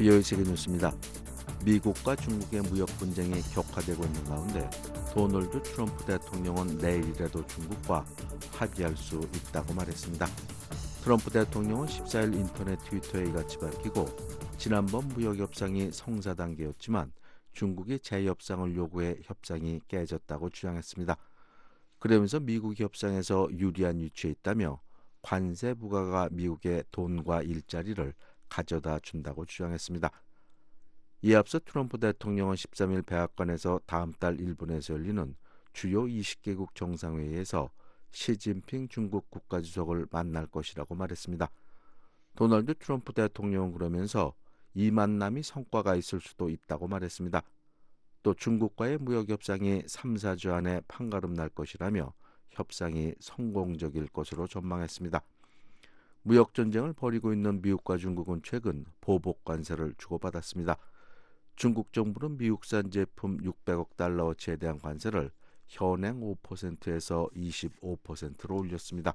부여의 세계 뉴스입니다. 미국과 중국의 무역 분쟁이 격화되고 있는 가운데 도널드 트럼프 대통령은 내일이라도 중국과 합의할 수 있다고 말했습니다. 트럼프 대통령은 14일 인터넷 트위터에 이같이 밝히고 지난번 무역 협상이 성사 단계였지만 중국이 재협상을 요구해 협상이 깨졌다고 주장했습니다. 그러면서 미국이 협상에서 유리한 위치에 있다며 관세 부과가 미국의 돈과 일자리를 가져다 준다고 주장했습니다. 이에 앞서 트럼프 대통령은 13일 백악관에서 다음 달 일본에서 열리는 주요 20개국 정상회의에서 시진핑 중국 국가주석을 만날 것이라고 말했습니다. 도널드 트럼프 대통령은 그러면서 이 만남이 성과가 있을 수도 있다고 말했습니다. 또 중국과의 무역 협상이 3, 4주 안에 판가름 날 것이라며 협상이 성공적일 것으로 전망했습니다. 무역 전쟁을 벌이고 있는 미국과 중국은 최근 보복 관세를 주고받았습니다. 중국 정부는 미국산 제품 600억 달러어치에 대한 관세를 현행 5%에서 25%로 올렸습니다.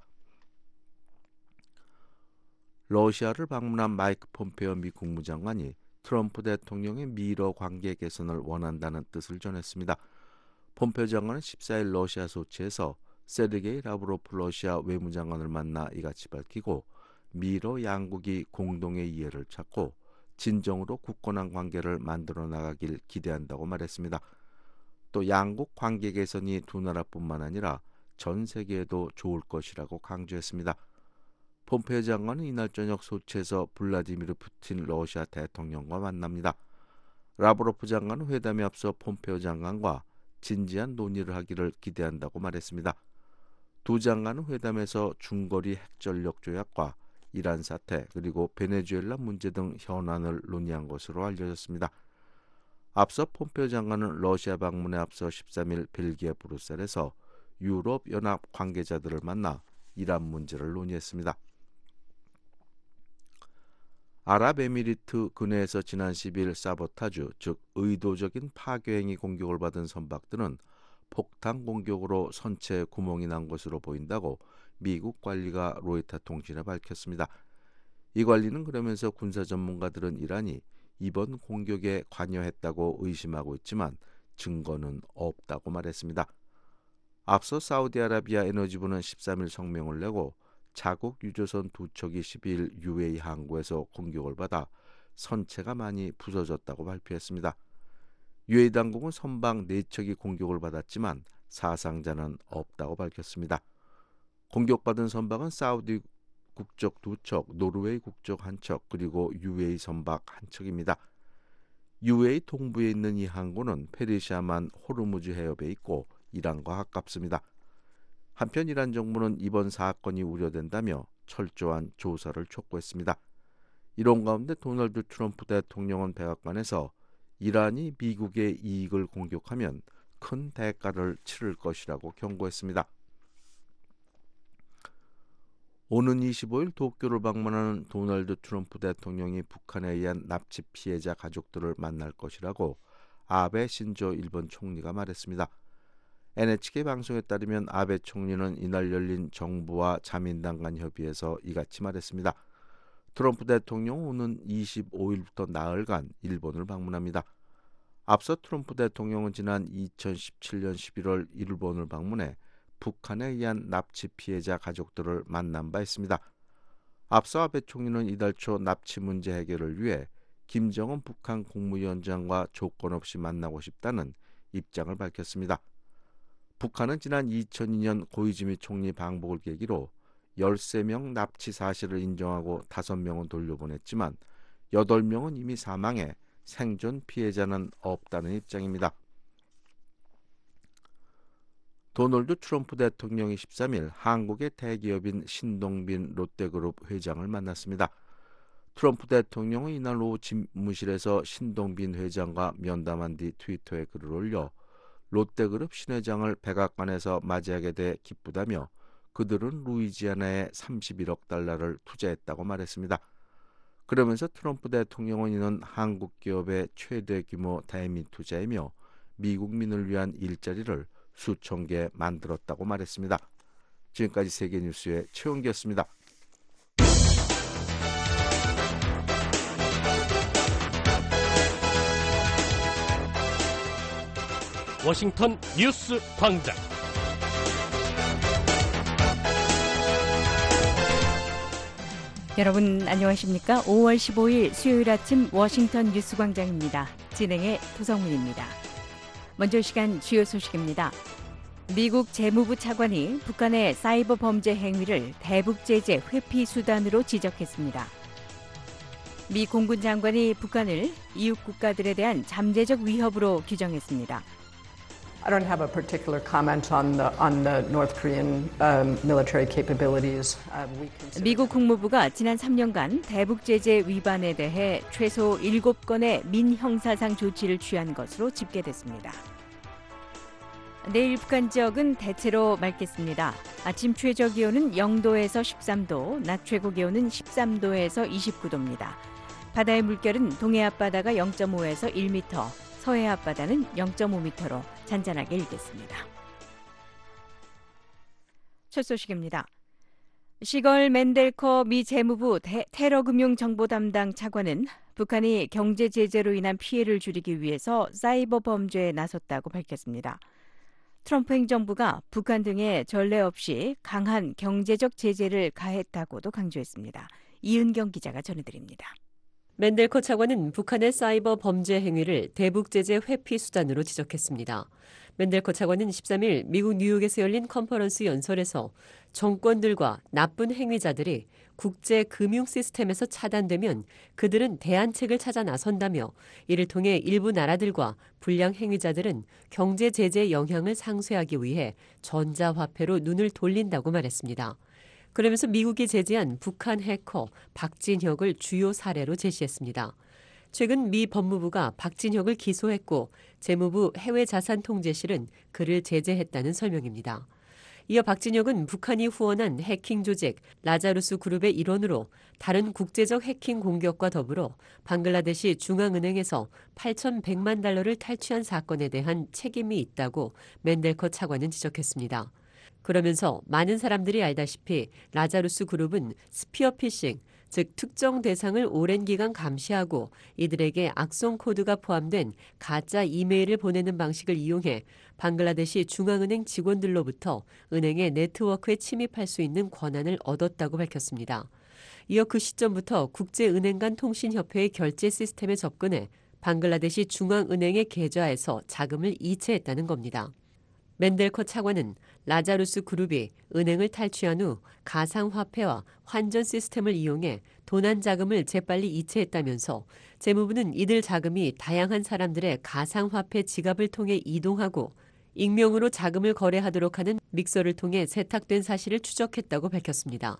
러시아를 방문한 마이크 폼페오 미 국무장관이 트럼프 대통령의 미러 관계 개선을 원한다는 뜻을 전했습니다. 폼페오 장관은 14일 러시아 소치에서 세르게이 라브로프 러시아 외무장관을 만나 이같이 밝히고 미러 양국이 공동의 이해를 찾고 진정으로 굳건한 관계를 만들어 나가길 기대한다고 말했습니다. 또 양국 관계 개선이 두 나라뿐만 아니라 전 세계에도 좋을 것이라고 강조했습니다. 폼페오 장관은 이날 저녁 소치에서 블라디미르 푸틴 러시아 대통령과 만납니다. 라브로프 장관은 회담에 앞서 폼페오 장관과 진지한 논의를 하기를 기대한다고 말했습니다. 두 장관은 회담에서 중거리 핵전력 조약과 이란 사태 그리고 베네수엘라 문제 등 현안을 논의한 것으로 알려졌습니다. 앞서 폼페오 장관은 러시아 방문에 앞서 13일 벨기에 브뤼셀에서 유럽연합 관계자들을 만나 이란 문제를 논의했습니다. 아랍에미리트 근해에서 지난 10일 사보타주, 즉 의도적인 파괴행위 공격을 받은 선박들은 폭탄 공격으로 선체에 구멍이 난 것으로 보인다고 미국 관리가 로이터 통신에 밝혔습니다. 이 관리는 그러면서 군사 전문가들은 이란이 이번 공격에 관여했다고 의심하고 있지만 증거는 없다고 말했습니다. 앞서 사우디아라비아 에너지부는 13일 성명을 내고 자국 유조선 두 척이 12일 UAE 항구에서 공격을 받아 선체가 많이 부서졌다고 발표했습니다. UAE 당국은 선박 4척이 공격을 받았지만 사상자는 없다고 밝혔습니다. 공격받은 선박은 사우디 국적 2척, 노르웨이 국적 1척, 그리고 UAE 선박 1척입니다. UAE 동부에 있는 이 항구는 페르시아만 호르무즈 해협에 있고 이란과 가깝습니다. 한편 이란 정부는 이번 사건이 우려된다며 철저한 조사를 촉구했습니다. 이런 가운데 도널드 트럼프 대통령은 백악관에서 이란이 미국의 이익을 공격하면 큰 대가를 치를 것이라고 경고했습니다. 오는 25일 도쿄를 방문하는 도널드 트럼프 대통령이 북한에 의한 납치 피해자 가족들을 만날 것이라고 아베 신조 일본 총리가 말했습니다. NHK 방송에 따르면 아베 총리는 이날 열린 정부와 자민당 간 협의에서 이같이 말했습니다. 트럼프 대통령은 오는 25일부터 나흘간 일본을 방문합니다. 앞서 트럼프 대통령은 지난 2017년 11월 일본을 방문해 북한에 의한 납치 피해자 가족들을 만난 바 있습니다. 앞서 아베 총리는 이달 초 납치 문제 해결을 위해 김정은 북한 국무위원장과 조건 없이 만나고 싶다는 입장을 밝혔습니다. 북한은 지난 2002년 고이즈미 총리 방북을 계기로 13명 납치 사실을 인정하고 5명은 돌려보냈지만 8명은 이미 사망해 생존 피해자는 없다는 입장입니다. 도널드 트럼프 대통령이 13일 한국의 대기업인 신동빈 롯데그룹 회장을 만났습니다. 트럼프 대통령은 이날 오후 집무실에서 신동빈 회장과 면담한 뒤 트위터에 글을 올려 롯데그룹 신회장을 백악관에서 맞이하게 돼 기쁘다며 그들은 루이지애나에 31억 달러를 투자했다고 말했습니다. 그러면서 트럼프 대통령은 이는 한국 기업의 최대 규모 대미 투자이며 미국민을 위한 일자리를 수천 개 만들었다고 말했습니다. 지금까지 세계뉴스의 최원기였습니다. 워싱턴 뉴스 광장. 여러분 안녕하십니까? 5월 15일 수요일 아침 워싱턴 뉴스 광장입니다. 진행의 도성문입니다. 먼저 시간 주요 소식입니다. 미국 재무부 차관이 북한의 사이버 범죄 행위를 대북 제재 회피 수단으로 지적했습니다. 미 공군 장관이 북한을 이웃 국가들에 대한 잠재적 위협으로 규정했습니다. I don't have a particular comment on the North Korean military capabilities. 미국 국무부가 지난 3년간 대북 제재 위반에 대해 최소 7건의 민형사상 조치를 취한 것으로 집계됐습니다. 내일 북한 지역은 대체로 맑겠습니다. 아침 최저 기온은 0도에서 13도, 낮 최고 기온은 13도에서 29도입니다. 바다의 물결은 동해 앞바다가 0.5에서 1m, 서해 앞바다는 0.5m로 잔잔하게 일겠습니다. 첫 소식입니다. 시걸 맨델커 미 재무부 테러금융정보 담당 차관은 북한이 경제 제재로 인한 피해를 줄이기 위해서 사이버 범죄에 나섰다고 밝혔습니다. 트럼프 행정부가 북한 등에 전례 없이 강한 경제적 제재를 가했다고도 강조했습니다. 이은경 기자가 전해드립니다. 맨델커 차관은 북한의 사이버 범죄 행위를 대북 제재 회피 수단으로 지적했습니다. 맨델커 차관은 13일 미국 뉴욕에서 열린 컨퍼런스 연설에서 정권들과 나쁜 행위자들이 국제 금융 시스템에서 차단되면 그들은 대안책을 찾아 나선다며 이를 통해 일부 나라들과 불량 행위자들은 경제 제재의 영향을 상쇄하기 위해 전자화폐로 눈을 돌린다고 말했습니다. 그러면서 미국이 제재한 북한 해커 박진혁을 주요 사례로 제시했습니다. 최근 미 법무부가 박진혁을 기소했고 재무부 해외자산통제실은 그를 제재했다는 설명입니다. 이어 박진혁은 북한이 후원한 해킹 조직 라자루스 그룹의 일원으로 다른 국제적 해킹 공격과 더불어 방글라데시 중앙은행에서 8,100만 달러를 탈취한 사건에 대한 책임이 있다고 맨델커 차관은 지적했습니다. 그러면서 많은 사람들이 알다시피 라자루스 그룹은 스피어 피싱, 즉 특정 대상을 오랜 기간 감시하고 이들에게 악성 코드가 포함된 가짜 이메일을 보내는 방식을 이용해 방글라데시 중앙은행 직원들로부터 은행의 네트워크에 침입할 수 있는 권한을 얻었다고 밝혔습니다. 이어 그 시점부터 국제은행 간 통신협회의 결제 시스템에 접근해 방글라데시 중앙은행의 계좌에서 자금을 이체했다는 겁니다. 맨델커 차관은 라자루스 그룹이 은행을 탈취한 후 가상화폐와 환전 시스템을 이용해 도난 자금을 재빨리 이체했다면서 재무부는 이들 자금이 다양한 사람들의 가상화폐 지갑을 통해 이동하고 익명으로 자금을 거래하도록 하는 믹서를 통해 세탁된 사실을 추적했다고 밝혔습니다.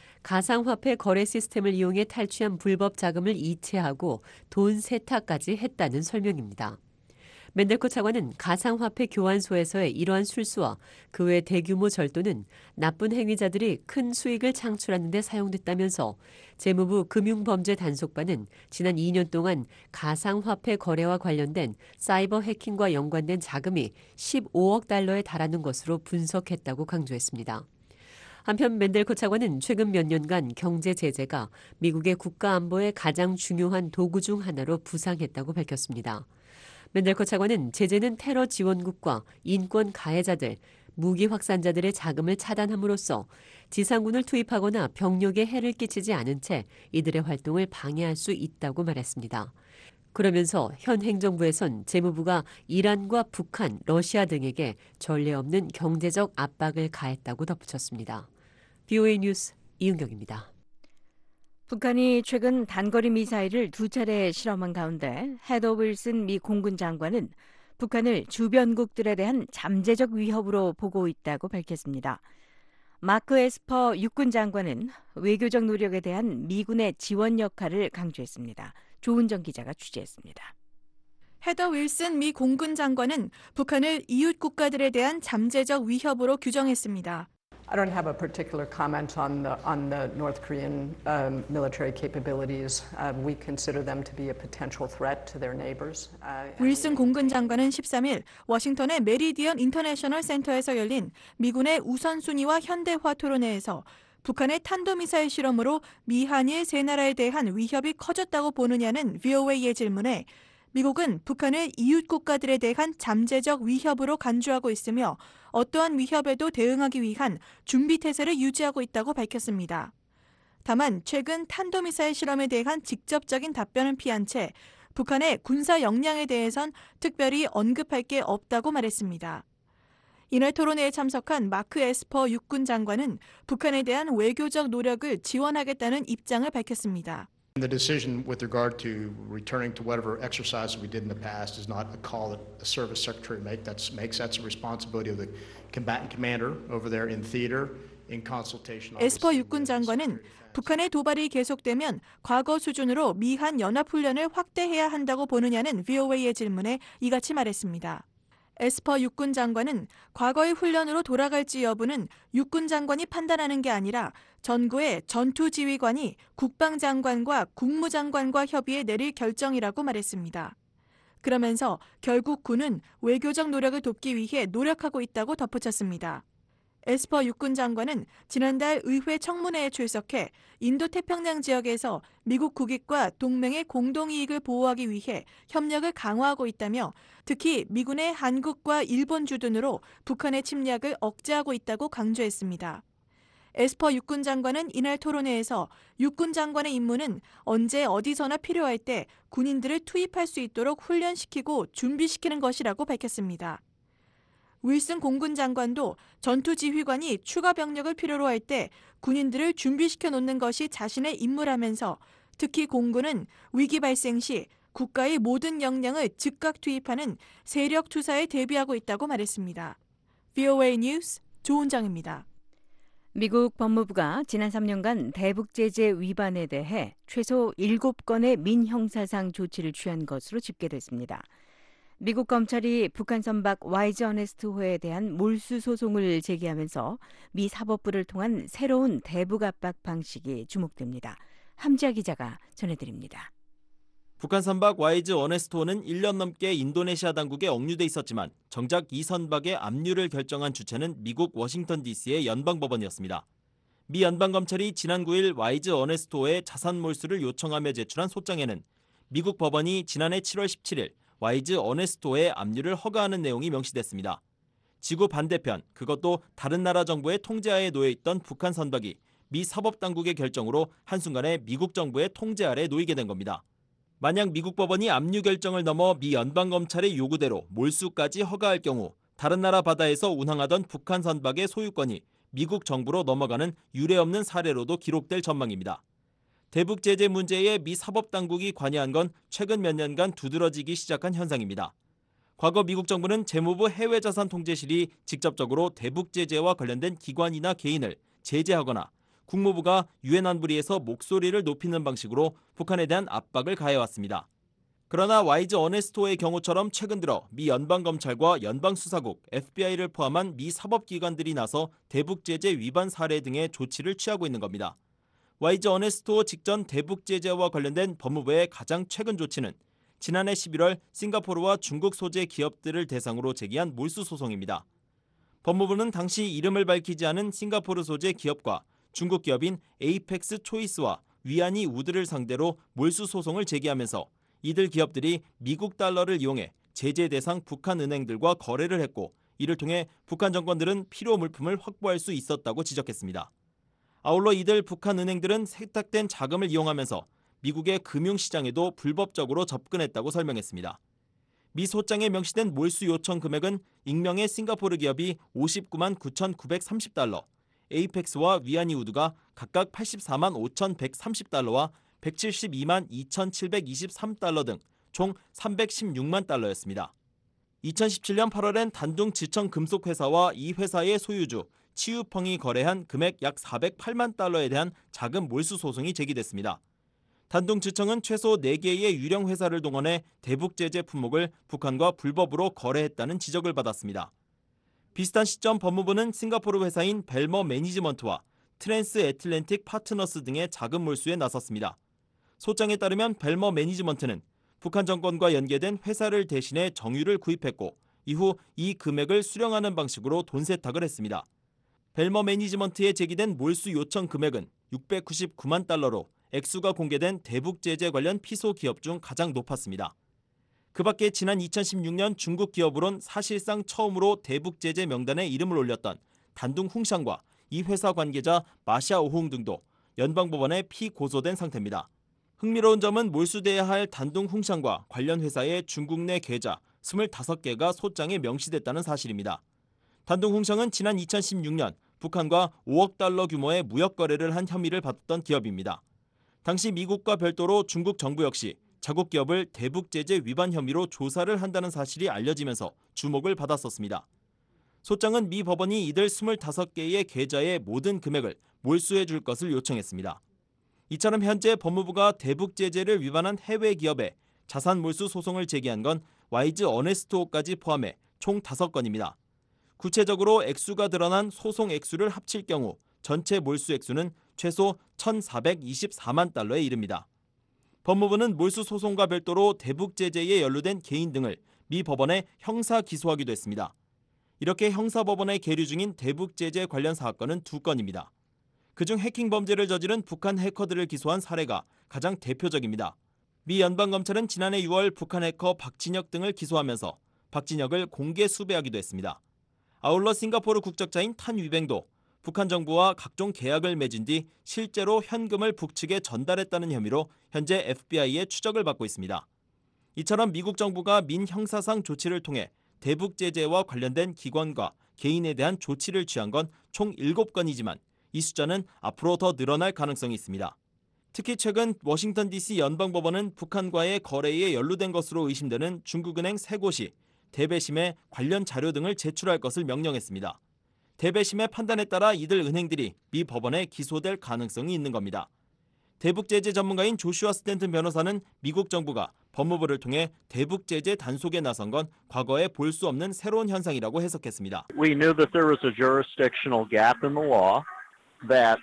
가상화폐 거래 시스템을 이용해 탈취한 불법 자금을 이체하고 돈 세탁까지 했다는 설명입니다. 맨델커 차관은 가상화폐 교환소에서의 이러한 술수와 그 외 대규모 절도는 나쁜 행위자들이 큰 수익을 창출하는 데 사용됐다면서 재무부 금융범죄단속반은 지난 2년 동안 가상화폐 거래와 관련된 사이버 해킹과 연관된 자금이 15억 달러에 달하는 것으로 분석했다고 강조했습니다. 한편 맨델커 차관은 최근 몇 년간 경제 제재가 미국의 국가 안보의 가장 중요한 도구 중 하나로 부상했다고 밝혔습니다. 맨델커 차관은 제재는 테러 지원국과 인권 가해자들, 무기 확산자들의 자금을 차단함으로써 지상군을 투입하거나 병력에 해를 끼치지 않은 채 이들의 활동을 방해할 수 있다고 말했습니다. 그러면서 현 행정부에선 재무부가 이란과 북한, 러시아 등에게 전례 없는 경제적 압박을 가했다고 덧붙였습니다. VOA 뉴스 이은경입니다. 북한이 최근 단거리 미사일을 2차례 실험한 가운데 헤더 윌슨 미 공군 장관은 북한을 주변국들에 대한 잠재적 위협으로 보고 있다고 밝혔습니다. 마크 에스퍼 육군 장관은 외교적 노력에 대한 미군의 지원 역할을 강조했습니다. 조은정 기자가 취재했습니다. 헤더 윌슨 미 공군 장관은 북한을 이웃 국가들에 대한 잠재적 위협으로 규정했습니다. I don't have a particular comment on the North Korean military capabilities. We consider them to be a potential threat to their neighbors. 윌슨 공군 장관은 13일 워싱턴의 메리디언 인터내셔널 센터에서 열린 미군의 우선순위와 현대화 토론회에서 북한의 탄도미사일 실험으로 미 한일 세 나라에 대한 위협이 커졌다고 보느냐는 VOA의 질문에 미국은 북한을 이웃 국가들에 대한 잠재적 위협으로 간주하고 있으며 어떠한 위협에도 대응하기 위한 준비태세를 유지하고 있다고 밝혔습니다. 다만 최근 탄도미사일 실험에 대한 직접적인 답변은 피한 채 북한의 군사 역량에 대해선 특별히 언급할 게 없다고 말했습니다. 이날 토론회에 참석한 마크 에스퍼 육군 장관은 북한에 대한 외교적 노력을 지원하겠다는 입장을 밝혔습니다. The decision with regard to returning to whatever exercises we did in the past is not a call that a service secretary makes. That's a responsibility of the combatant commander over there in theater in consultation. 에스퍼 육군 장관은 북한의 도발이 계속되면 과거 수준으로 미한 연합훈련을 확대해야 한다고 보느냐는 VOA의 질문에 이같이 말했습니다. 에스퍼 육군 장관은 과거의 훈련으로 돌아갈지 여부는 육군 장관이 판단하는 게 아니라 전구의 전투지휘관이 국방장관과 국무장관과 협의해 내릴 결정이라고 말했습니다. 그러면서 결국 군은 외교적 노력을 돕기 위해 노력하고 있다고 덧붙였습니다. 에스퍼 육군 장관은 지난달 의회 청문회에 출석해 인도태평양 지역에서 미국 국익과 동맹의 공동이익을 보호하기 위해 협력을 강화하고 있다며 특히 미군의 한국과 일본 주둔으로 북한의 침략을 억제하고 있다고 강조했습니다. 에스퍼 육군 장관은 이날 토론회에서 육군 장관의 임무는 언제 어디서나 필요할 때 군인들을 투입할 수 있도록 훈련시키고 준비시키는 것이라고 밝혔습니다. 윌슨 공군 장관도 전투지휘관이 추가 병력을 필요로 할 때 군인들을 준비시켜 놓는 것이 자신의 임무라면서 특히 공군은 위기 발생 시 국가의 모든 역량을 즉각 투입하는 세력 투사에 대비하고 있다고 말했습니다. VOA 뉴스 조은정입니다. 미국 법무부가 지난 3년간 대북 제재 위반에 대해 최소 7건의 민형사상 조치를 취한 것으로 집계됐습니다. 미국 검찰이 북한 선박 와이즈 어네스트호에 대한 몰수 소송을 제기하면서 미 사법부를 통한 새로운 대북 압박 방식이 주목됩니다. 함지아 기자가 전해드립니다. 북한 선박 와이즈 어네스트호는 1년 넘게 인도네시아 당국에 억류돼 있었지만 정작 이 선박의 압류를 결정한 주체는 미국 워싱턴 DC의 연방법원이었습니다. 미 연방검찰이 지난 9일 와이즈 어네스트호의 자산 몰수를 요청하며 제출한 소장에는 미국 법원이 지난해 7월 17일 와이즈 어네스트호의 압류를 허가하는 내용이 명시됐습니다. 지구 반대편, 그것도 다른 나라 정부의 통제하에 놓여 있던 북한 선박이 미 사법당국의 결정으로 한순간에 미국 정부의 통제 아래 놓이게 된 겁니다. 만약 미국 법원이 압류 결정을 넘어 미 연방검찰의 요구대로 몰수까지 허가할 경우 다른 나라 바다에서 운항하던 북한 선박의 소유권이 미국 정부로 넘어가는 유례없는 사례로도 기록될 전망입니다. 대북 제재 문제에 미 사법당국이 관여한 건 최근 몇 년간 두드러지기 시작한 현상입니다. 과거 미국 정부는 재무부 해외자산통제실이 직접적으로 대북 제재와 관련된 기관이나 개인을 제재하거나 국무부가 유엔 안보리에서 목소리를 높이는 방식으로 북한에 대한 압박을 가해왔습니다. 그러나 와이즈 어네스트호의 경우처럼 최근 들어 미 연방검찰과 연방수사국, FBI를 포함한 미 사법기관들이 나서 대북 제재 위반 사례 등의 조치를 취하고 있는 겁니다. 와이즈 어네스트호 직전 대북 제재와 관련된 법무부의 가장 최근 조치는 지난해 11월 싱가포르와 중국 소재 기업들을 대상으로 제기한 몰수 소송입니다. 법무부는 당시 이름을 밝히지 않은 싱가포르 소재 기업과 중국 기업인 에이펙스 초이스와 위안이 우드를 상대로 몰수 소송을 제기하면서 이들 기업들이 미국 달러를 이용해 제재 대상 북한 은행들과 거래를 했고 이를 통해 북한 정권들은 필요 물품을 확보할 수 있었다고 지적했습니다. 아울러 이들 북한 은행들은 세탁된 자금을 이용하면서 미국의 금융시장에도 불법적으로 접근했다고 설명했습니다. 미 소장에 명시된 몰수 요청 금액은 익명의 싱가포르 기업이 59만 9,930달러, 에이펙스와 위안이우드가 각각 84만 5,130달러와 172만 2,723달러 등 총 316만 달러였습니다. 2017년 8월엔 단둥지청 금속회사와 이 회사의 소유주 치유펑이 거래한 금액 약 408만 달러에 대한 자금 몰수 소송이 제기됐습니다. 단둥지청은 최소 4개의 유령 회사를 동원해 대북 제재 품목을 북한과 불법으로 거래했다는 지적을 받았습니다. 비슷한 시점 법무부는 싱가포르 회사인 벨머 매니지먼트와 트랜스 애틀랜틱 파트너스 등의 자금 몰수에 나섰습니다. 소장에 따르면 벨머 매니지먼트는 북한 정권과 연계된 회사를 대신해 정유를 구입했고 이후 이 금액을 수령하는 방식으로 돈 세탁을 했습니다. 벨머 매니지먼트에 제기된 몰수 요청 금액은 699만 달러로 액수가 공개된 대북 제재 관련 피소 기업 중 가장 높았습니다. 그 밖에 지난 2016년 중국 기업으론 사실상 처음으로 대북 제재 명단에 이름을 올렸던 단둥 홍샹과 이 회사 관계자 마샤 오홍 등도 연방법원에 피고소된 상태입니다. 흥미로운 점은 몰수돼야 할 단둥 홍샹과 관련 회사의 중국 내 계좌 25개가 소장에 명시됐다는 사실입니다. 단둥 홍샹은 지난 2016년 북한과 5억 달러 규모의 무역 거래를 한 혐의를 받았던 기업입니다. 당시 미국과 별도로 중국 정부 역시 자국 기업을 대북 제재 위반 혐의로 조사를 한다는 사실이 알려지면서 주목을 받았었습니다. 소장은 미 법원이 이들 25개의 계좌의 모든 금액을 몰수해 줄 것을 요청했습니다. 이처럼 현재 법무부가 대북 제재를 위반한 해외 기업에 자산 몰수 소송을 제기한 건 와이즈 어네스토까지 포함해 총 5건입니다. 구체적으로 액수가 드러난 소송 액수를 합칠 경우 전체 몰수 액수는 최소 1,424만 달러에 이릅니다. 법무부는 몰수 소송과 별도로 대북 제재에 연루된 개인 등을 미 법원에 형사 기소하기도 했습니다. 이렇게 형사법원에 계류 중인 대북 제재 관련 사건은 2건입니다. 그중 해킹 범죄를 저지른 북한 해커들을 기소한 사례가 가장 대표적입니다. 미 연방검찰은 지난해 6월 북한 해커 박진혁 등을 기소하면서 박진혁을 공개 수배하기도 했습니다. 아울러 싱가포르 국적자인 탄 위뱅도 북한 정부와 각종 계약을 맺은 뒤 실제로 현금을 북측에 전달했다는 혐의로 현재 FBI의 추적을 받고 있습니다. 이처럼 미국 정부가 민 형사상 조치를 통해 대북 제재와 관련된 기관과 개인에 대한 조치를 취한 건 총 7건이지만 이 숫자는 앞으로 더 늘어날 가능성이 있습니다. 특히 최근 워싱턴 DC 연방법원은 북한과의 거래에 연루된 것으로 의심되는 중국은행 3곳이 대배심에 관련 자료 등을 제출할 것을 명령했습니다. 대배심의 판단에 따라 이들 은행들이 미 법원에 기소될 가능성이 있는 겁니다. 대북 제재 전문가인 조슈아 스탠튼 변호사는 미국 정부가 법무부를 통해 대북 제재 단속에 나선 건 과거에 볼 수 없는 새로운 현상이라고 해석했습니다. We knew that there was a jurisdictional gap in the law, that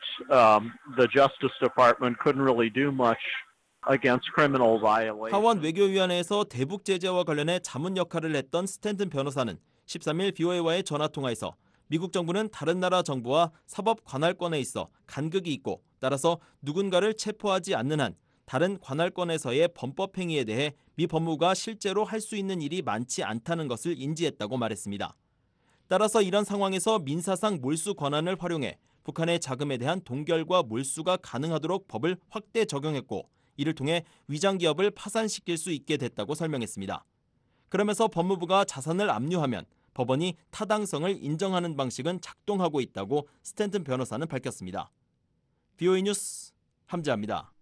the Justice Department couldn't really do much against criminal violations. 하원 외교위원회에서 대북 제재와 관련해 자문 역할을 했던 스탠튼 변호사는 13일 BOA와의 전화통화에서 미국 정부는 다른 나라 정부와 사법 관할권에 있어 간극이 있고 따라서 누군가를 체포하지 않는 한 다른 관할권에서의 범법 행위에 대해 미 법무부가 실제로 할 수 있는 일이 많지 않다는 것을 인지했다고 말했습니다. 따라서 이런 상황에서 민사상 몰수 권한을 활용해 북한의 자금에 대한 동결과 몰수가 가능하도록 법을 확대 적용했고 이를 통해 위장 기업을 파산시킬 수 있게 됐다고 설명했습니다. 그러면서 법무부가 자산을 압류하면 법원이 타당성을 인정하는 방식은 작동하고 있다고 스탠튼 변호사는 밝혔습니다. BOA 뉴스 함재합니다.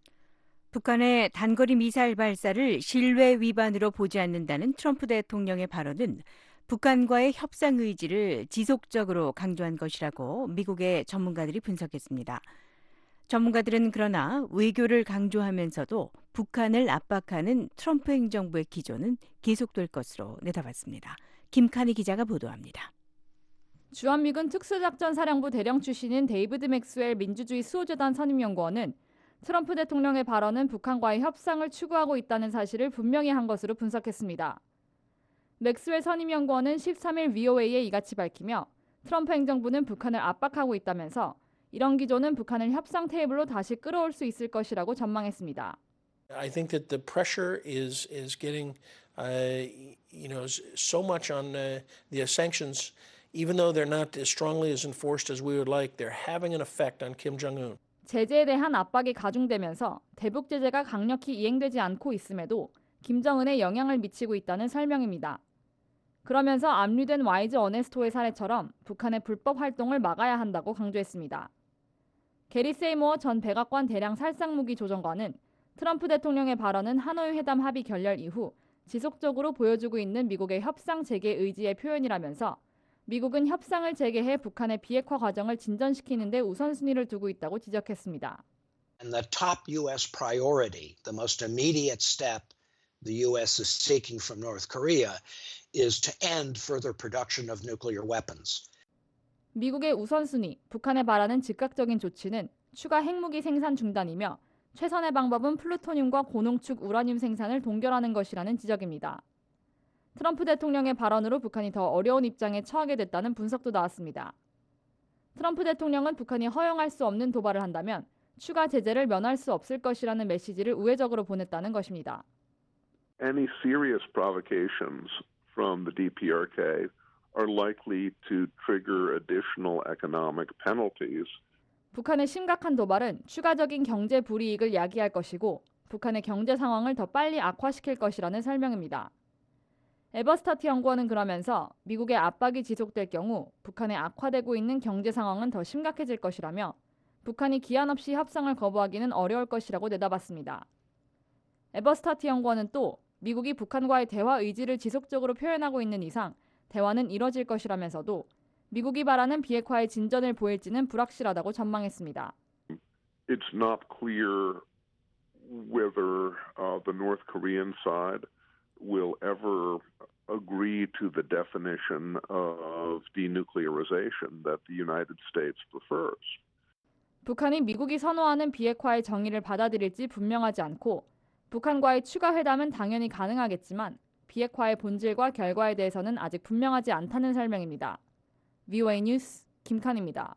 북한의 단거리 미사일 발사를 실외 위반으로 보지 않는다는 트럼프 대통령의 발언은 북한과의 협상 의지를 지속적으로 강조한 것이라고 미국의 전문가들이 분석했습니다. 전문가들은 그러나 외교를 강조하면서도 북한을 압박하는 트럼프 행정부의 기조는 계속될 것으로 내다봤습니다. 김칸희 기자가 보도합니다. 주한미군 특수작전사령부 대령 출신인 데이비드 맥스웰 민주주의 수호재단 선임연구원은 트럼프 대통령의 발언은 북한과의 협상을 추구하고 있다는 사실을 분명히 한 것으로 분석했습니다. 맥스웰 선임연구원은 13일 VOA에 이같이 밝히며 트럼프 행정부는 북한을 압박하고 있다면서 이런 기조는 북한을 협상 테이블로 다시 끌어올 수 있을 것이라고 전망했습니다. I think that the pressure is getting so much on the sanctions, even though they're not as strongly as enforced as we would like, they're having an effect on Kim Jong-un. 제재에 대한 압박이 가중되면서 대북 제재가 강력히 이행되지 않고 있음에도 김정은에 영향을 미치고 있다는 설명입니다. 그러면서 압류된 와이즈 어네스토의 사례처럼 북한의 불법 활동을 막아야 한다고 강조했습니다. 게리 세이모어 전 백악관 대량 살상무기 조정관은 트럼프 대통령의 발언은 하노이 회담 합의 결렬 이후 지속적으로 보여주고 있는 미국의 협상 재개 의지의 표현이라면서 미국은 협상을 재개해 북한의 비핵화 과정을 진전시키는 데 우선순위를 두고 있다고 지적했습니다. And the top U.S. priority, the most immediate step the U.S. is seeking from North Korea is to end further production of nuclear weapons. 미국의 우선순위, 북한에 바라는 즉각적인 조치는 추가 핵무기 생산 중단이며 최선의 방법은 플루토늄과 고농축 우라늄 생산을 동결하는 것이라는 지적입니다. 트럼프 대통령의 발언으로 북한이 더 어려운 입장에 처하게 됐다는 분석도 나왔습니다. 트럼프 대통령은 북한이 허용할 수 없는 도발을 한다면 추가 제재를 면할 수 없을 것이라는 메시지를 우회적으로 보냈다는 것입니다. Any serious provocations from the DPRK are likely to trigger additional economic penalties. 북한의 심각한 도발은 추가적인 경제 불이익을 야기할 것이고 북한의 경제 상황을 더 빨리 악화시킬 것이라는 설명입니다. 에버스타트 연구원은 그러면서 미국의 압박이 지속될 경우 북한의 악화되고 있는 경제 상황은 더 심각해질 것이라며 북한이 기한 없이 협상을 거부하기는 어려울 것이라고 내다봤습니다. 에버스타트 연구원은 또 미국이 북한과의 대화 의지를 지속적으로 표현하고 있는 이상 대화는 이뤄질 것이라면서도 미국이 바라는 비핵화의 진전을 보일지는 불확실하다고 전망했습니다. It's not clear whether the North Korean side will ever agree to the definition of denuclearization that the United States prefers. 북한이 미국이 선호하는 비핵화의 정의를 받아들일지 분명하지 않고 북한과의 추가 회담은 당연히 가능하겠지만 비핵화의 본질과 결과에 대해서는 아직 분명하지 않다는 설명입니다. VOA 뉴스 김칸입니다.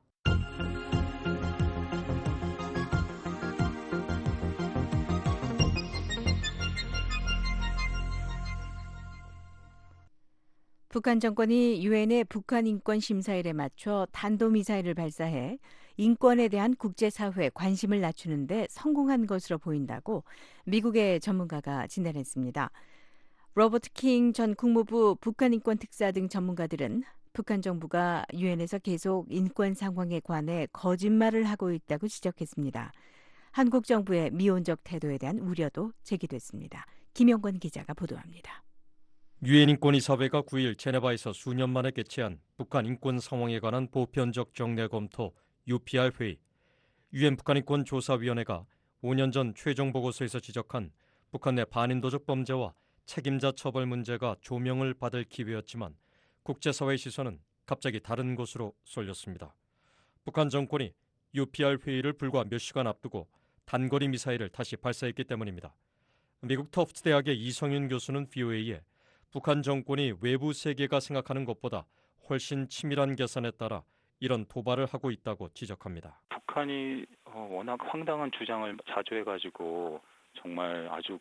북한 정권이 유엔의 북한 인권 심사일에 맞춰 탄도미사일을 발사해 인권에 대한 국제사회 관심을 낮추는 데 성공한 것으로 보인다고 미국의 전문가가 진단했습니다. 로버트 킹 전 국무부 북한 인권 특사 등 전문가들은 북한 정부가 유엔에서 계속 인권 상황에 관해 거짓말을 하고 있다고 지적했습니다. 한국 정부의 미온적 태도에 대한 우려도 제기됐습니다. 김영권 기자가 보도합니다. 유엔 인권이사회가 9일 제네바에서 수년 만에 개최한 북한 인권 상황에 관한 보편적 정례 검토 UPR 회의. 유엔 북한인권조사위원회가 5년 전 최종 보고서에서 지적한 북한 내 반인도적 범죄와 책임자 처벌 문제가 조명을 받을 기회였지만 국제사회의 시선은 갑자기 다른 곳으로 쏠렸습니다. 북한 정권이 UPR 회의를 불과 몇 시간 앞두고 단거리 미사일을 다시 발사했기 때문입니다. 미국 터프트 대학의 이성윤 교수는 VOA에 북한 정권이 외부 세계가 생각하는 것보다 훨씬 치밀한 계산에 따라 이런 도발을 하고 있다고 지적합니다. 북한이 워낙 황당한 주장을 자주 해가지고 정말 아주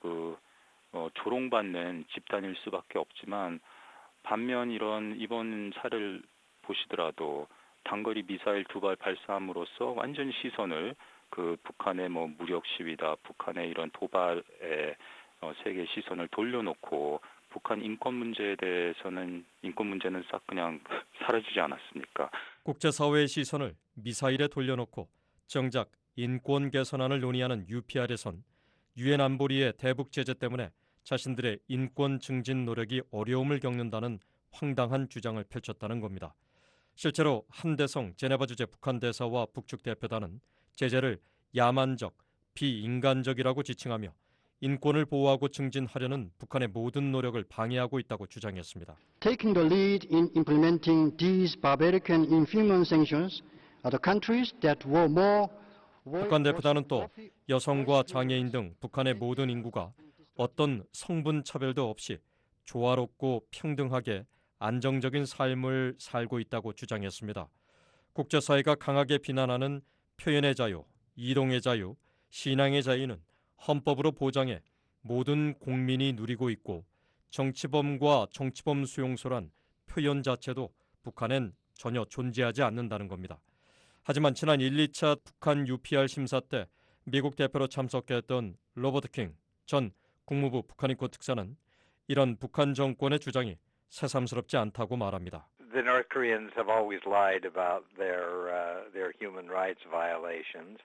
조롱받는 집단일 수밖에 없지만 반면 이번 사례를 보시더라도 단거리 미사일 2발 발사함으로써 완전 시선을 북한의 무력 시위다, 북한의 이런 도발에 세계 시선을 돌려놓고 북한 인권 문제에 대해서는 인권 문제는 싹 그냥 사라지지 않았습니까? 국제사회의 시선을 미사일에 돌려놓고 정작 인권 개선안을 논의하는 UPR에선 유엔 안보리의 대북 제재 때문에 자신들의 인권 증진 노력이 어려움을 겪는다는 황당한 주장을 펼쳤다는 겁니다. 실제로 한대성 제네바 주재 북한 대사와 북측 대표단은 제재를 야만적, 비인간적이라고 지칭하며 인권을 보호하고 증진하려는 북한의 모든 노력을 방해하고 있다고 주장했습니다. Taking the lead in implementing these barbaric and inhuman sanctions are the countries that were more. 북한 대표단은 또 여성과 장애인 등 북한의 모든 인구가 어떤 성분 차별도 없이 조화롭고 평등하게 안정적인 삶을 살고 있다고 주장했습니다. 국제사회가 강하게 비난하는 표현의 자유, 이동의 자유, 신앙의 자유는 헌법으로 보장해 모든 국민이 누리고 있고 정치범과 정치범 수용소란 표현 자체도 북한엔 전혀 존재하지 않는다는 겁니다. 하지만 지난 1, 2차 북한 UPR 심사 때 미국 대표로 참석했던 로버트 킹 전 국무부 북한인권 특사는 이런 북한 정권의 주장이 새삼스럽지 않다고 말합니다. The North Koreans have always lied about their human rights violations.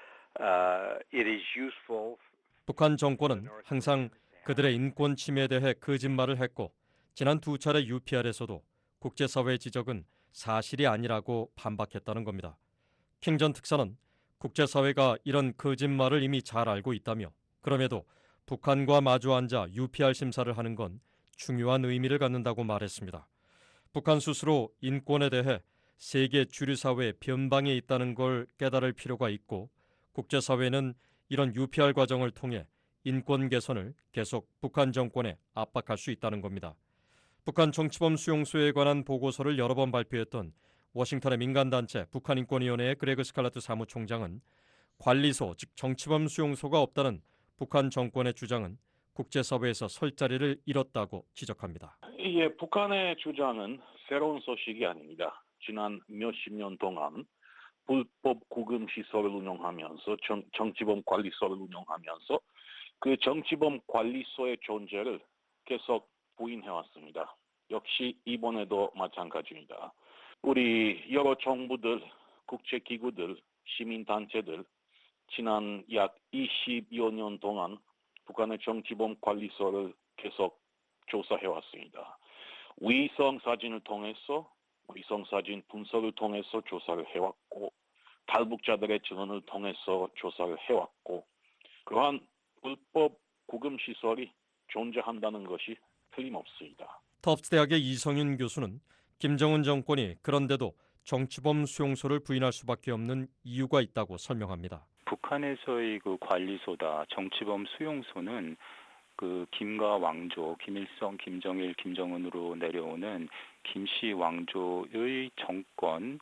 It is useful. 북한 정권은 항상 그들의 인권 침해에 대해 거짓말을 했고 지난 2차례 UPR에서도 국제사회의 지적은 사실이 아니라고 반박했다는 겁니다. 킹 전 특사는 국제사회가 이런 거짓말을 이미 잘 알고 있다며 그럼에도 북한과 마주 앉아 UPR 심사를 하는 건 중요한 의미를 갖는다고 말했습니다. 북한 스스로 인권에 대해 세계 주류사회의 변방에 있다는 걸 깨달을 필요가 있고 국제사회는 이런 UPR 과정을 통해 인권 개선을 계속 북한 정권에 압박할 수 있다는 겁니다. 북한 정치범 수용소에 관한 보고서를 여러 번 발표했던 워싱턴의 민간단체 북한인권위원회의 그레그 스칼라트 사무총장은 관리소, 즉 정치범 수용소가 없다는 북한 정권의 주장은 국제사회에서 설 자리를 잃었다고 지적합니다. 예, 북한의 주장은 새로운 소식이 아닙니다. 지난 몇십 년 동안 불법 구금 시설을 운영하면서 정치범 관리소를 운영하면서 그 정치범 관리소의 존재를 계속 부인해왔습니다. 역시 이번에도 마찬가지입니다. 우리 여러 정부들, 국제기구들, 시민단체들 지난 약 20여 년 동안 북한의 정치범 관리소를 계속 조사해왔습니다. 위성 사진을 통해서 위성 사진 분석을 통해서 조사를 해왔고 탈북자들의 증언을 통해서 조사를 해왔고 그러한 불법 구금 시설이 존재한다는 것이 틀림없습니다. 터프트 대학의 이성윤 교수는 김정은 정권이 그런데도 정치범 수용소를 부인할 수밖에 없는 이유가 있다고 설명합니다. 북한에서의 그 관리소다 정치범 수용소는 그 김과 왕조, 김일성, 김정일, 김정은으로 내려오는 김씨 왕조의 정권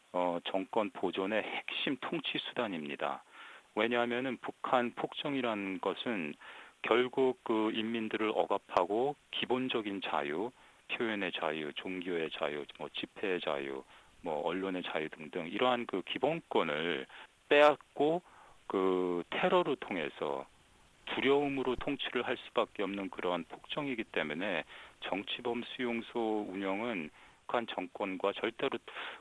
보존의 핵심 통치 수단입니다. 왜냐하면은 북한 폭정이라는 것은 결국 그 인민들을 억압하고 기본적인 자유, 표현의 자유, 종교의 자유, 집회의 자유, 언론의 자유 등등 이러한 그 기본권을 빼앗고 그 테러를 통해서 두려움으로 통치를 할 수밖에 없는 그러한 폭정이기 때문에 정치범 수용소 운영은 북한 정권과 절대로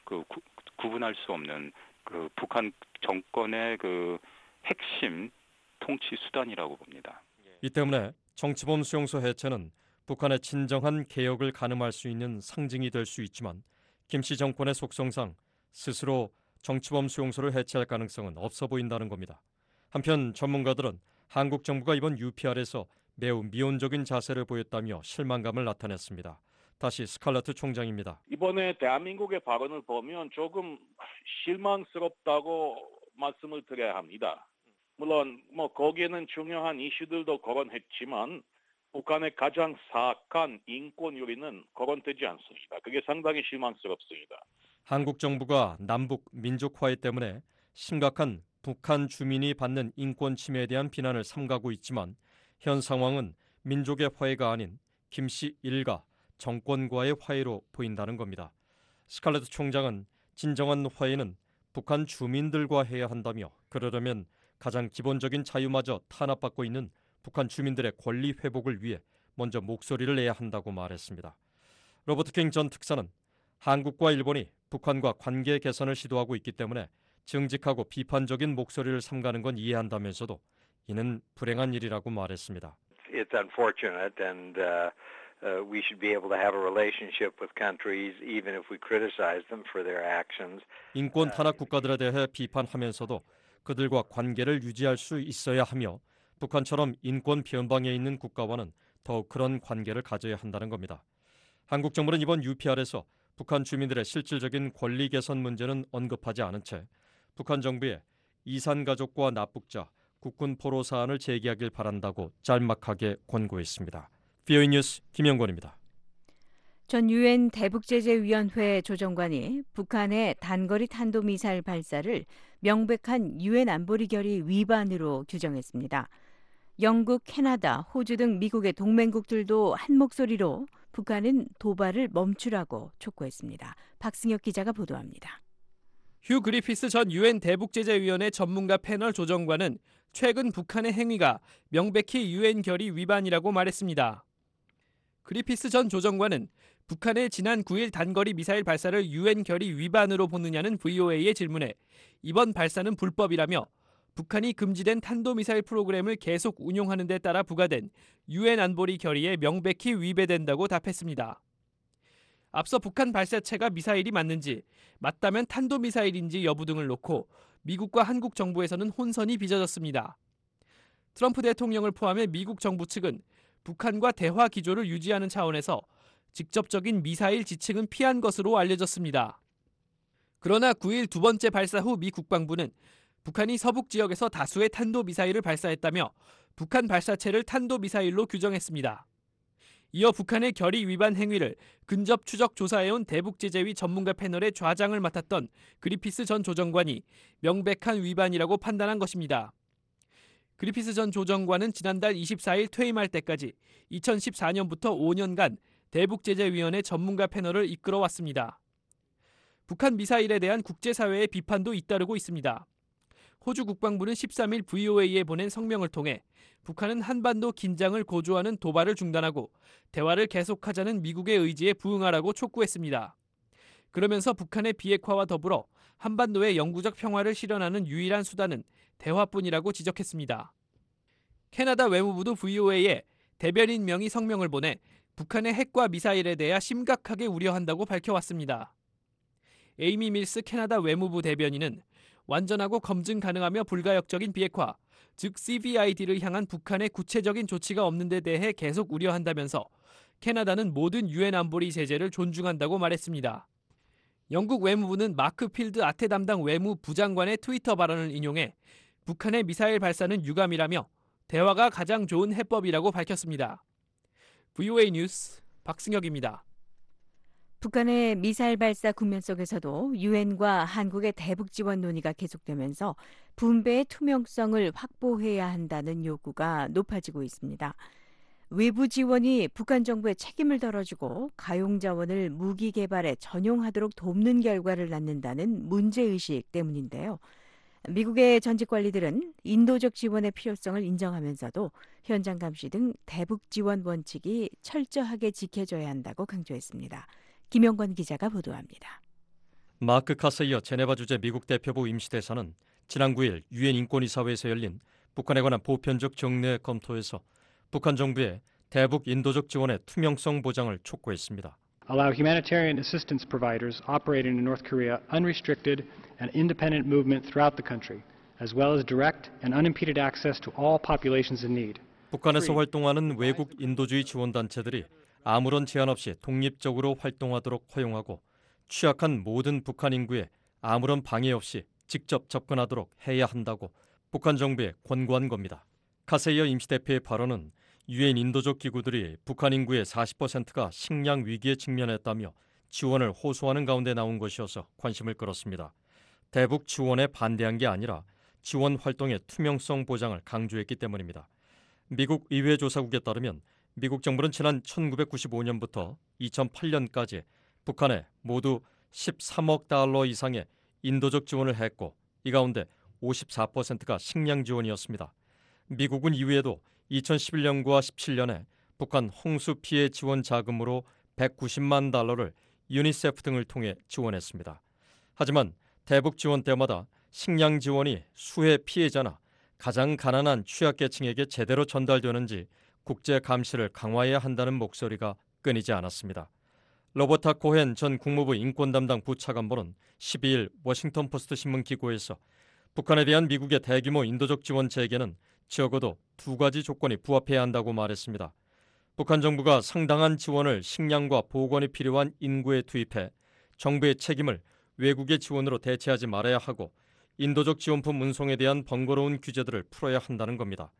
구분할 수 없는 그 북한 정권의 그 핵심 통치 수단이라고 봅니다. 이 때문에 정치범 수용소 해체는 북한의 진정한 개혁을 가늠할 수 있는 상징이 될 수 있지만 김씨 정권의 속성상 스스로 정치범 수용소를 해체할 가능성은 없어 보인다는 겁니다. 한편 전문가들은 한국 정부가 이번 UPR에서 매우 미온적인 자세를 보였다며 실망감을 나타냈습니다. 다시 스칼러트 총장입니다. 이번에 대한민국의 발언을 보면 조금 실망스럽다고 말씀을 드려야 합니다. 물론 거기에는 중요한 이슈들도 거론했지만 북한의 가장 사악한 인권 요리는 거론되지 않습니다. 그게 상당히 실망스럽습니다. 한국 정부가 남북 민족 화해 때문에 심각한 북한 주민이 받는 인권 침해에 대한 비난을 삼가고 있지만 현 상황은 민족의 화해가 아닌 김씨 일가 정권과의 화해로 보인다는 겁니다. 스칼렛 총장은 진정한 화해는 북한 주민들과 해야 한다며 그러려면 가장 기본적인 자유마저 탄압받고 있는 북한 주민들의 권리 회복을 위해 먼저 목소리를 내야 한다고 말했습니다. 로버트 킹 전 특사는 한국과 일본이 북한과 관계 개선을 시도하고 있기 때문에 정직하고 비판적인 목소리를 삼가는 건 이해한다면서도 이는 불행한 일이라고 말했습니다. It's unfortunate and we should be able to have a relationship with countries even if we criticize them for their actions. 인권 탄압 국가들에 대해 비판하면서도 그들과 관계를 유지할 수 있어야 하며 북한처럼 인권 변방에 있는 국가와는 더욱 그런 관계를 가져야 한다는 겁니다. 한국 정부는 이번 UPR에서 북한 주민들의 실질적인 권리 개선 문제는 언급하지 않은 채 북한 정부에 이산 가족과 납북자, 국군 포로 사안을 제기하길 바란다고 짤막하게 권고했습니다. VOA 뉴스 김영권입니다. 전 유엔 대북제재위원회 조정관이 북한의 단거리 탄도미사일 발사를 명백한 유엔 안보리 결의 위반으로 규정했습니다. 영국, 캐나다, 호주 등 미국의 동맹국들도 한 목소리로 북한은 도발을 멈추라고 촉구했습니다. 박승혁 기자가 보도합니다. 휴 그리피스 전 유엔 대북제재위원회 전문가 패널 조정관은 최근 북한의 행위가 명백히 유엔 결의 위반이라고 말했습니다. 그리피스 전 조정관은 북한의 지난 9일 단거리 미사일 발사를 유엔 결의 위반으로 보느냐는 VOA의 질문에 이번 발사는 불법이라며 북한이 금지된 탄도미사일 프로그램을 계속 운용하는 데 따라 부과된 유엔 안보리 결의에 명백히 위배된다고 답했습니다. 앞서 북한 발사체가 미사일이 맞는지, 맞다면 탄도미사일인지 여부 등을 놓고 미국과 한국 정부에서는 혼선이 빚어졌습니다. 트럼프 대통령을 포함해 미국 정부 측은 북한과 대화 기조를 유지하는 차원에서 직접적인 미사일 지칭은 피한 것으로 알려졌습니다. 그러나 9일 두 번째 발사 후 미 국방부는 북한이 서북 지역에서 다수의 탄도미사일을 발사했다며 북한 발사체를 탄도미사일로 규정했습니다. 이어 북한의 결의 위반 행위를 근접 추적 조사해온 대북제재위 전문가 패널의 좌장을 맡았던 그리피스 전 조정관이 명백한 위반이라고 판단한 것입니다. 그리피스 전 조정관은 지난달 24일 퇴임할 때까지 2014년부터 5년간 대북제재위원회 전문가 패널을 이끌어왔습니다. 북한 미사일에 대한 국제사회의 비판도 잇따르고 있습니다. 호주 국방부는 13일 VOA에 보낸 성명을 통해 북한은 한반도 긴장을 고조하는 도발을 중단하고 대화를 계속하자는 미국의 의지에 부응하라고 촉구했습니다. 그러면서 북한의 비핵화와 더불어 한반도의 영구적 평화를 실현하는 유일한 수단은 대화뿐이라고 지적했습니다. 캐나다 외무부도 VOA에 대변인 명의 성명을 보내 북한의 핵과 미사일에 대해 심각하게 우려한다고 밝혀왔습니다. 에이미 밀스 캐나다 외무부 대변인은 완전하고 검증 가능하며 불가역적인 비핵화, 즉 CVID를 향한 북한의 구체적인 조치가 없는 데 대해 계속 우려한다면서 캐나다는 모든 유엔 안보리 제재를 존중한다고 말했습니다. 영국 외무부는 마크 필드 아태 담당 외무 부장관의 트위터 발언을 인용해 북한의 미사일 발사는 유감이라며 대화가 가장 좋은 해법이라고 밝혔습니다. VOA 뉴스 박승혁입니다. 북한의 미사일 발사 국면 속에서도 유엔과 한국의 대북 지원 논의가 계속되면서 분배의 투명성을 확보해야 한다는 요구가 높아지고 있습니다. 외부 지원이 북한 정부의 책임을 덜어주고 가용 자원을 무기 개발에 전용하도록 돕는 결과를 낳는다는 문제의식 때문인데요. 미국의 전직 관리들은 인도적 지원의 필요성을 인정하면서도 현장 감시 등 대북 지원 원칙이 철저하게 지켜져야 한다고 강조했습니다. 김영권 기자가 보도합니다. 마크 카세이어 제네바 주재 미국 대표부 임시대사는 지난 9일 유엔 인권이사회에서 열린 북한에 관한 보편적 정례 검토에서 북한 정부의 대북 인도적 지원의 투명성 보장을 촉구했습니다. Allow humanitarian assistance providers operating in North Korea unrestricted and independent movement throughout the country, as well as direct and unimpeded access to all populations in need. 북한에서 활동하는 외국 인도주의 지원단체들이 아무런 제한 없이 독립적으로 활동하도록 허용하고 취약한 모든 북한 인구에 아무런 방해 없이 직접 접근하도록 해야 한다고 북한 정부에 권고한 겁니다. 카세이어 임시대표의 발언은 유엔 인도적 기구들이 북한 인구의 40%가 식량 위기에 직면했다며 지원을 호소하는 가운데 나온 것이어서 관심을 끌었습니다. 대북 지원에 반대한 게 아니라 지원 활동의 투명성 보장을 강조했기 때문입니다. 미국 의회 조사국에 따르면 미국 정부는 지난 1995년부터 2008년까지 북한에 모두 13억 달러 이상의 인도적 지원을 했고 이 가운데 54%가 식량 지원이었습니다. 미국은 이후에도 2011년과 17년에 북한 홍수 피해 지원 자금으로 190만 달러를 유니세프 등을 통해 지원했습니다. 하지만 대북 지원 때마다 식량 지원이 수해 피해자나 가장 가난한 취약계층에게 제대로 전달되는지 국제 감시를 강화해야 한다는 목소리가 끊이지 않았습니다. 로버타 코헨 전 국무부 인권 담당 부차관보는 12일 워싱턴 포스트 신문 기고에서 북한에 대한 미국의 대규모 인도적 지원 재개는 적어도 두 가지 조건이 부합해야 한다고 말했습니다. 북한 정부가 상당한 지원을 식량과 보건이 필요한 인구에 투입해 정부의 책임을 외국의 지원으로 대체하지 말아야 하고 인도적 지원품 운송에 대한 번거로운 규제들을 풀어야 한다는 겁니다.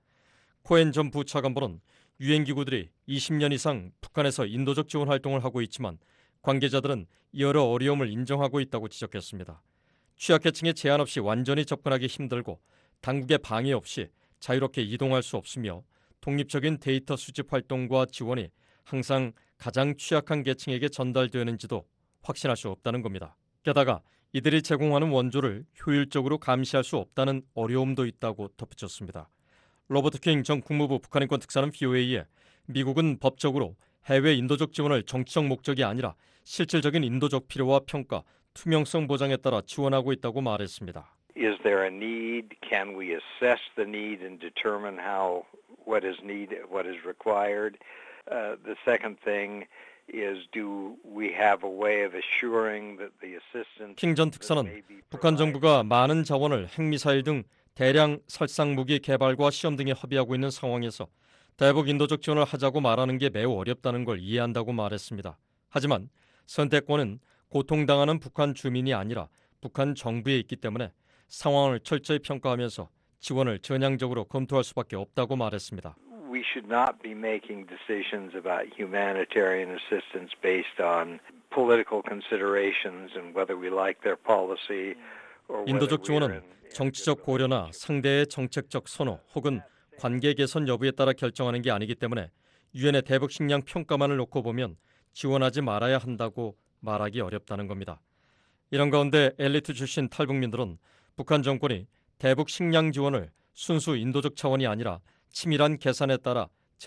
코엔 전 부차관보는 유엔 기구들이 20년 이상 북한에서 인도적 지원 활동을 하고 있지만 관계자들은 여러 어려움을 인정하고 있다고 지적했습니다. 취약계층에 제한 없이 완전히 접근하기 힘들고 당국의 방해 없이 자유롭게 이동할 수 없으며 독립적인 데이터 수집 활동과 지원이 항상 가장 취약한 계층에게 전달되는지도 확신할 수 없다는 겁니다. 게다가 이들이 제공하는 원조를 효율적으로 감시할 수 없다는 어려움도 있다고 덧붙였습니다. 로버트 킹 전 국무부 북한인권 특사는 VOA에 미국은 법적으로 해외 인도적 지원을 정치적 목적이 아니라 실질적인 인도적 필요와 평가, 투명성 보장에 따라 지원하고 있다고 말했습니다. Is there a need? Can we assess the need and determine what is required? The second thing is, do we have a way of assuring that the assistance? 킹 전 특사는 북한 정부가 많은 자원을 핵미사일 등 대량 살상 무기 개발과 시험 등에 허비하고 있는 상황에서 대북 인도적 지원을 하자고 말하는 게 매우 어렵다는 걸 이해한다고 말했습니다. 하지만 선택권은 고통당하는 북한 주민이 아니라 북한 정부에 있기 때문에 상황을 철저히 평가하면서 지원을 전향적으로 검토할 수밖에 없다고 말했습니다. We should not be making decisions about humanitarian assistance based on political considerations and whether we like their policy 인도적 지원은 정치적 고려나 상대의 정책적 선호 혹은 관계 개선 여부에 따라 결정하는 게 아니기 때문에 유엔의 대북 식량 평가만을 놓고 보면 지원하지 말아야 한다고 말하기 어렵다는 겁니다. 이런 가운데 엘리트 출신 탈북민들은 북한 정권이 대북 식량 지원을 순수 인도적 차원이 아니라 치밀한 계산에 따라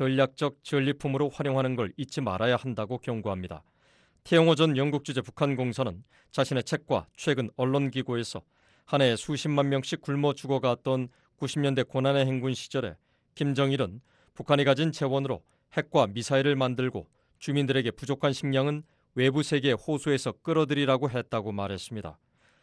전략적 전리품으로 활용하는 걸 잊지 말아야 한다고 경고합니다. 태영호 전 영국 주재 북한 공사는 자신의 책과 최근 언론기고에서 한 해 수십만 명씩 굶어 죽어갔던 90년대 고난의 행군 시절에 김정일은 북한이 가진 재원으로 핵과 미사일을 만들고 주민들에게 부족한 식량은 외부 세계의 호수에서 끌어들이라고 했다고 말했습니다.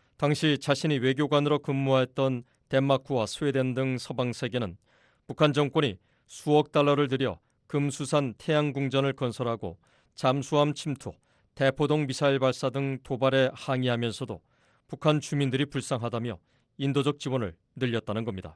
당시 자신이 외교관으로 근무했던 덴마크와 스웨덴 등 서방 세계는 북한 정권이 수억 달러를 들여 금수산 태양궁전을 건설하고 잠수함 침투, 대포동 미사일 발사 등 도발에 항의하면서도 북한 주민들이 불쌍하다며 인도적 지원을 늘렸다는 겁니다.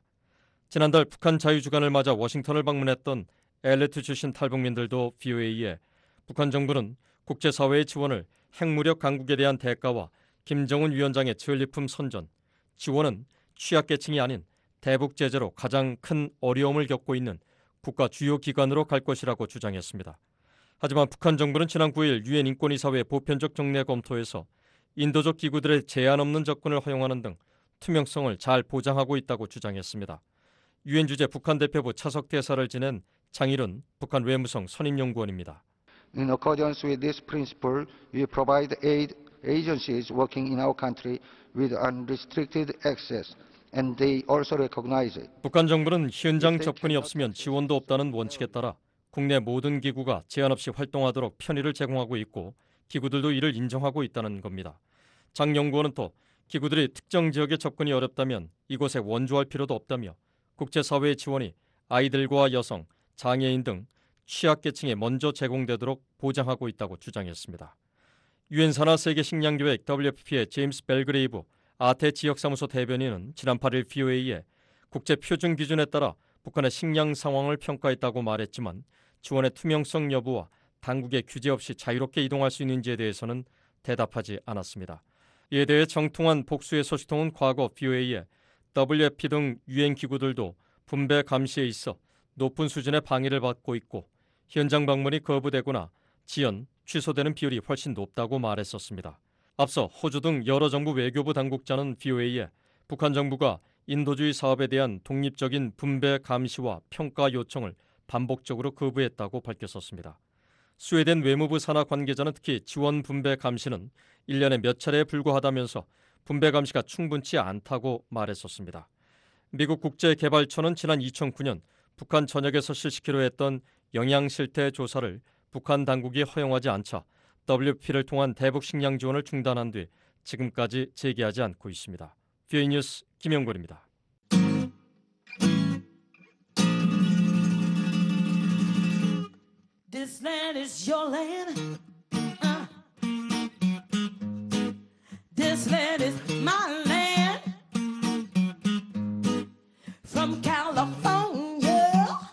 지난달 북한 자유주간을 맞아 워싱턴을 방문했던 엘리트 출신 탈북민들도 VOA에 북한 정부는 국제사회의 지원을 핵무력 강국에 대한 대가와 김정은 위원장의 전리품 선전, 지원은 취약계층이 아닌 대북 제재로 가장 큰 어려움을 겪고 있는 국가 주요 기관으로 갈 것이라고 주장했습니다. 하지만 북한 정부는 지난 9일 유엔 인권이사회 보편적 정례 검토에서 인도적 기구들의 제한 없는 접근을 허용하는 등 투명성을 잘 보장하고 있다고 주장했습니다. 유엔 주재 북한 대표부 차석 대사를 지낸 장일훈 북한 외무성 선임연구원입니다. In accordance with this principle, we provide aid agencies working in our country with unrestricted access, and they also recognize it. 북한 정부는 현장 접근이 없으면 지원도 없다는 원칙에 따라 국내 모든 기구가 제한 없이 활동하도록 편의를 제공하고 있고 기구들도 이를 인정하고 있다는 겁니다. 장 연구원은 또 기구들이 특정 지역에 접근이 어렵다면 이곳에 원조할 필요도 없다며 국제사회의 지원이 아이들과 여성, 장애인 등 취약계층에 먼저 제공되도록 보장하고 있다고 주장했습니다. 유엔 산하 세계식량계획 WFP의 제임스 벨그레이브 아태 지역사무소 대변인은 지난 8일 VOA에 국제 표준 기준에 따라 북한의 식량 상황을 평가했다고 말했지만 지원의 투명성 여부와 당국의 규제 없이 자유롭게 이동할 수 있는지에 대해서는 대답하지 않았습니다. 이에 대해 정통한 복수의 소식통은 과거 VOA에 WFP 등 유엔 기구들도 분배 감시에 있어 높은 수준의 방해를 받고 있고 현장 방문이 거부되거나 지연, 취소되는 비율이 훨씬 높다고 말했었습니다. 앞서 호주 등 여러 정부 외교부 당국자는 VOA에 북한 정부가 인도주의 사업에 대한 독립적인 분배 감시와 평가 요청을 반복적으로 거부했다고 밝혔었습니다. 스웨덴 외무부 산하 관계자는 특히 지원 분배 감시는 1년에 몇 차례에 불과하다면서 분배 감시가 충분치 않다고 말했었습니다. 미국 국제개발처는 지난 2009년 북한 전역에서 실시키로 했던 영양실태 조사를 북한 당국이 허용하지 않자 WFP를 통한 대북 식량 지원을 중단한 뒤 지금까지 재개하지 않고 있습니다. VOA 뉴스 김영걸입니다. This land is your land. This land is my land. From California.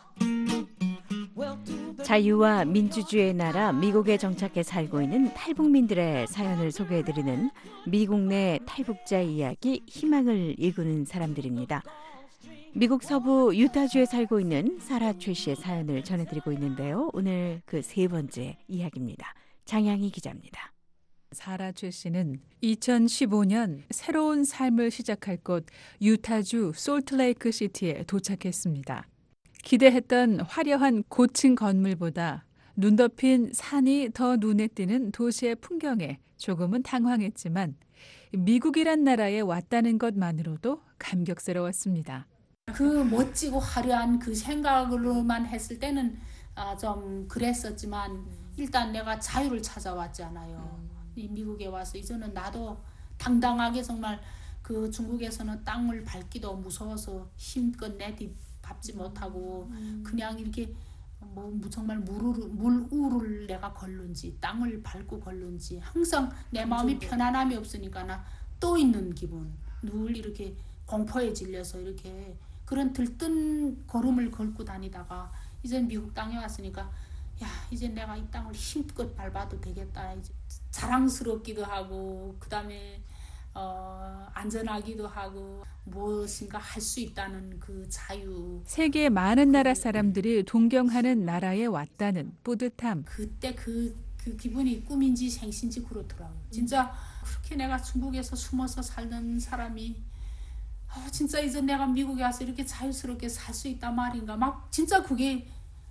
자유와 민주주의의 나라 미국에 정착해 살고 있는 탈북민들의 사연을 소개해드리는 미국 내 탈북자 이야기 희망을 일구는 사람들입니다. 미국 서부 유타주에 살고 있는 사라 최 씨의 사연을 전해드리고 있는데요. 오늘 그 세 번째 이야기입니다. 장양희 기자입니다. 사라 최 씨는 2015년 새로운 삶을 시작할 곳 유타주 솔트레이크 시티에 도착했습니다. 기대했던 화려한 고층 건물보다 눈 덮인 산이 더 눈에 띄는 도시의 풍경에 조금은 당황했지만 미국이란 나라에 왔다는 것만으로도 감격스러웠습니다. 그 멋지고 화려한 그 생각으로만 했을 때는 좀 그랬었지만 일단 내가 자유를 찾아왔잖아요. 이 미국에 와서 이제는 나도 당당하게 정말 그 중국에서는 땅을 밟기도 무서워서 힘껏 내디 밟지 못하고 그냥 이렇게 뭐 정말 물우를 내가 걸는지 땅을 밟고 걸는지 항상 내 마음이 편안함이 없으니까 나 또 있는 기분, 늘 이렇게 공포에 질려서 이렇게 그런 들뜬 걸음을 걸고 다니다가 이제 미국 땅에 왔으니까 야 이제 내가 이 땅을 힘껏 밟아도 되겠다. 이제 자랑스럽기도 하고 그다음에 안전하기도 하고 무엇인가 할 수 있다는 그 자유. 세계 많은 나라 사람들이 동경하는 나라에 왔다는 뿌듯함. 그때 그 기분이 꿈인지 생신지 그렇더라고요. 진짜 그렇게 내가 중국에서 숨어서 살던 사람이 진짜 이제 내가 미국에 와서 이렇게 자유스럽게 살 수 있단 말인가. 막 진짜 그게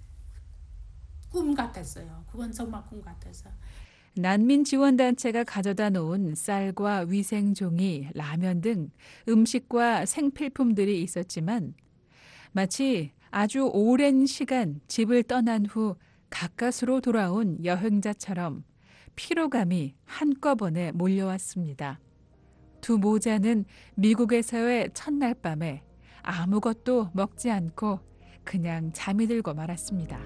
꿈 같았어요. 그건 정말 꿈 같았어요. 난민 지원단체가 가져다 놓은 쌀과 위생종이, 라면 등 음식과 생필품들이 있었지만 마치 아주 오랜 시간 집을 떠난 후 가까스로 돌아온 여행자처럼 피로감이 한꺼번에 몰려왔습니다. 두 모자는 미국에서의 첫날 밤에 아무것도 먹지 않고 그냥 잠이 들고 말았습니다.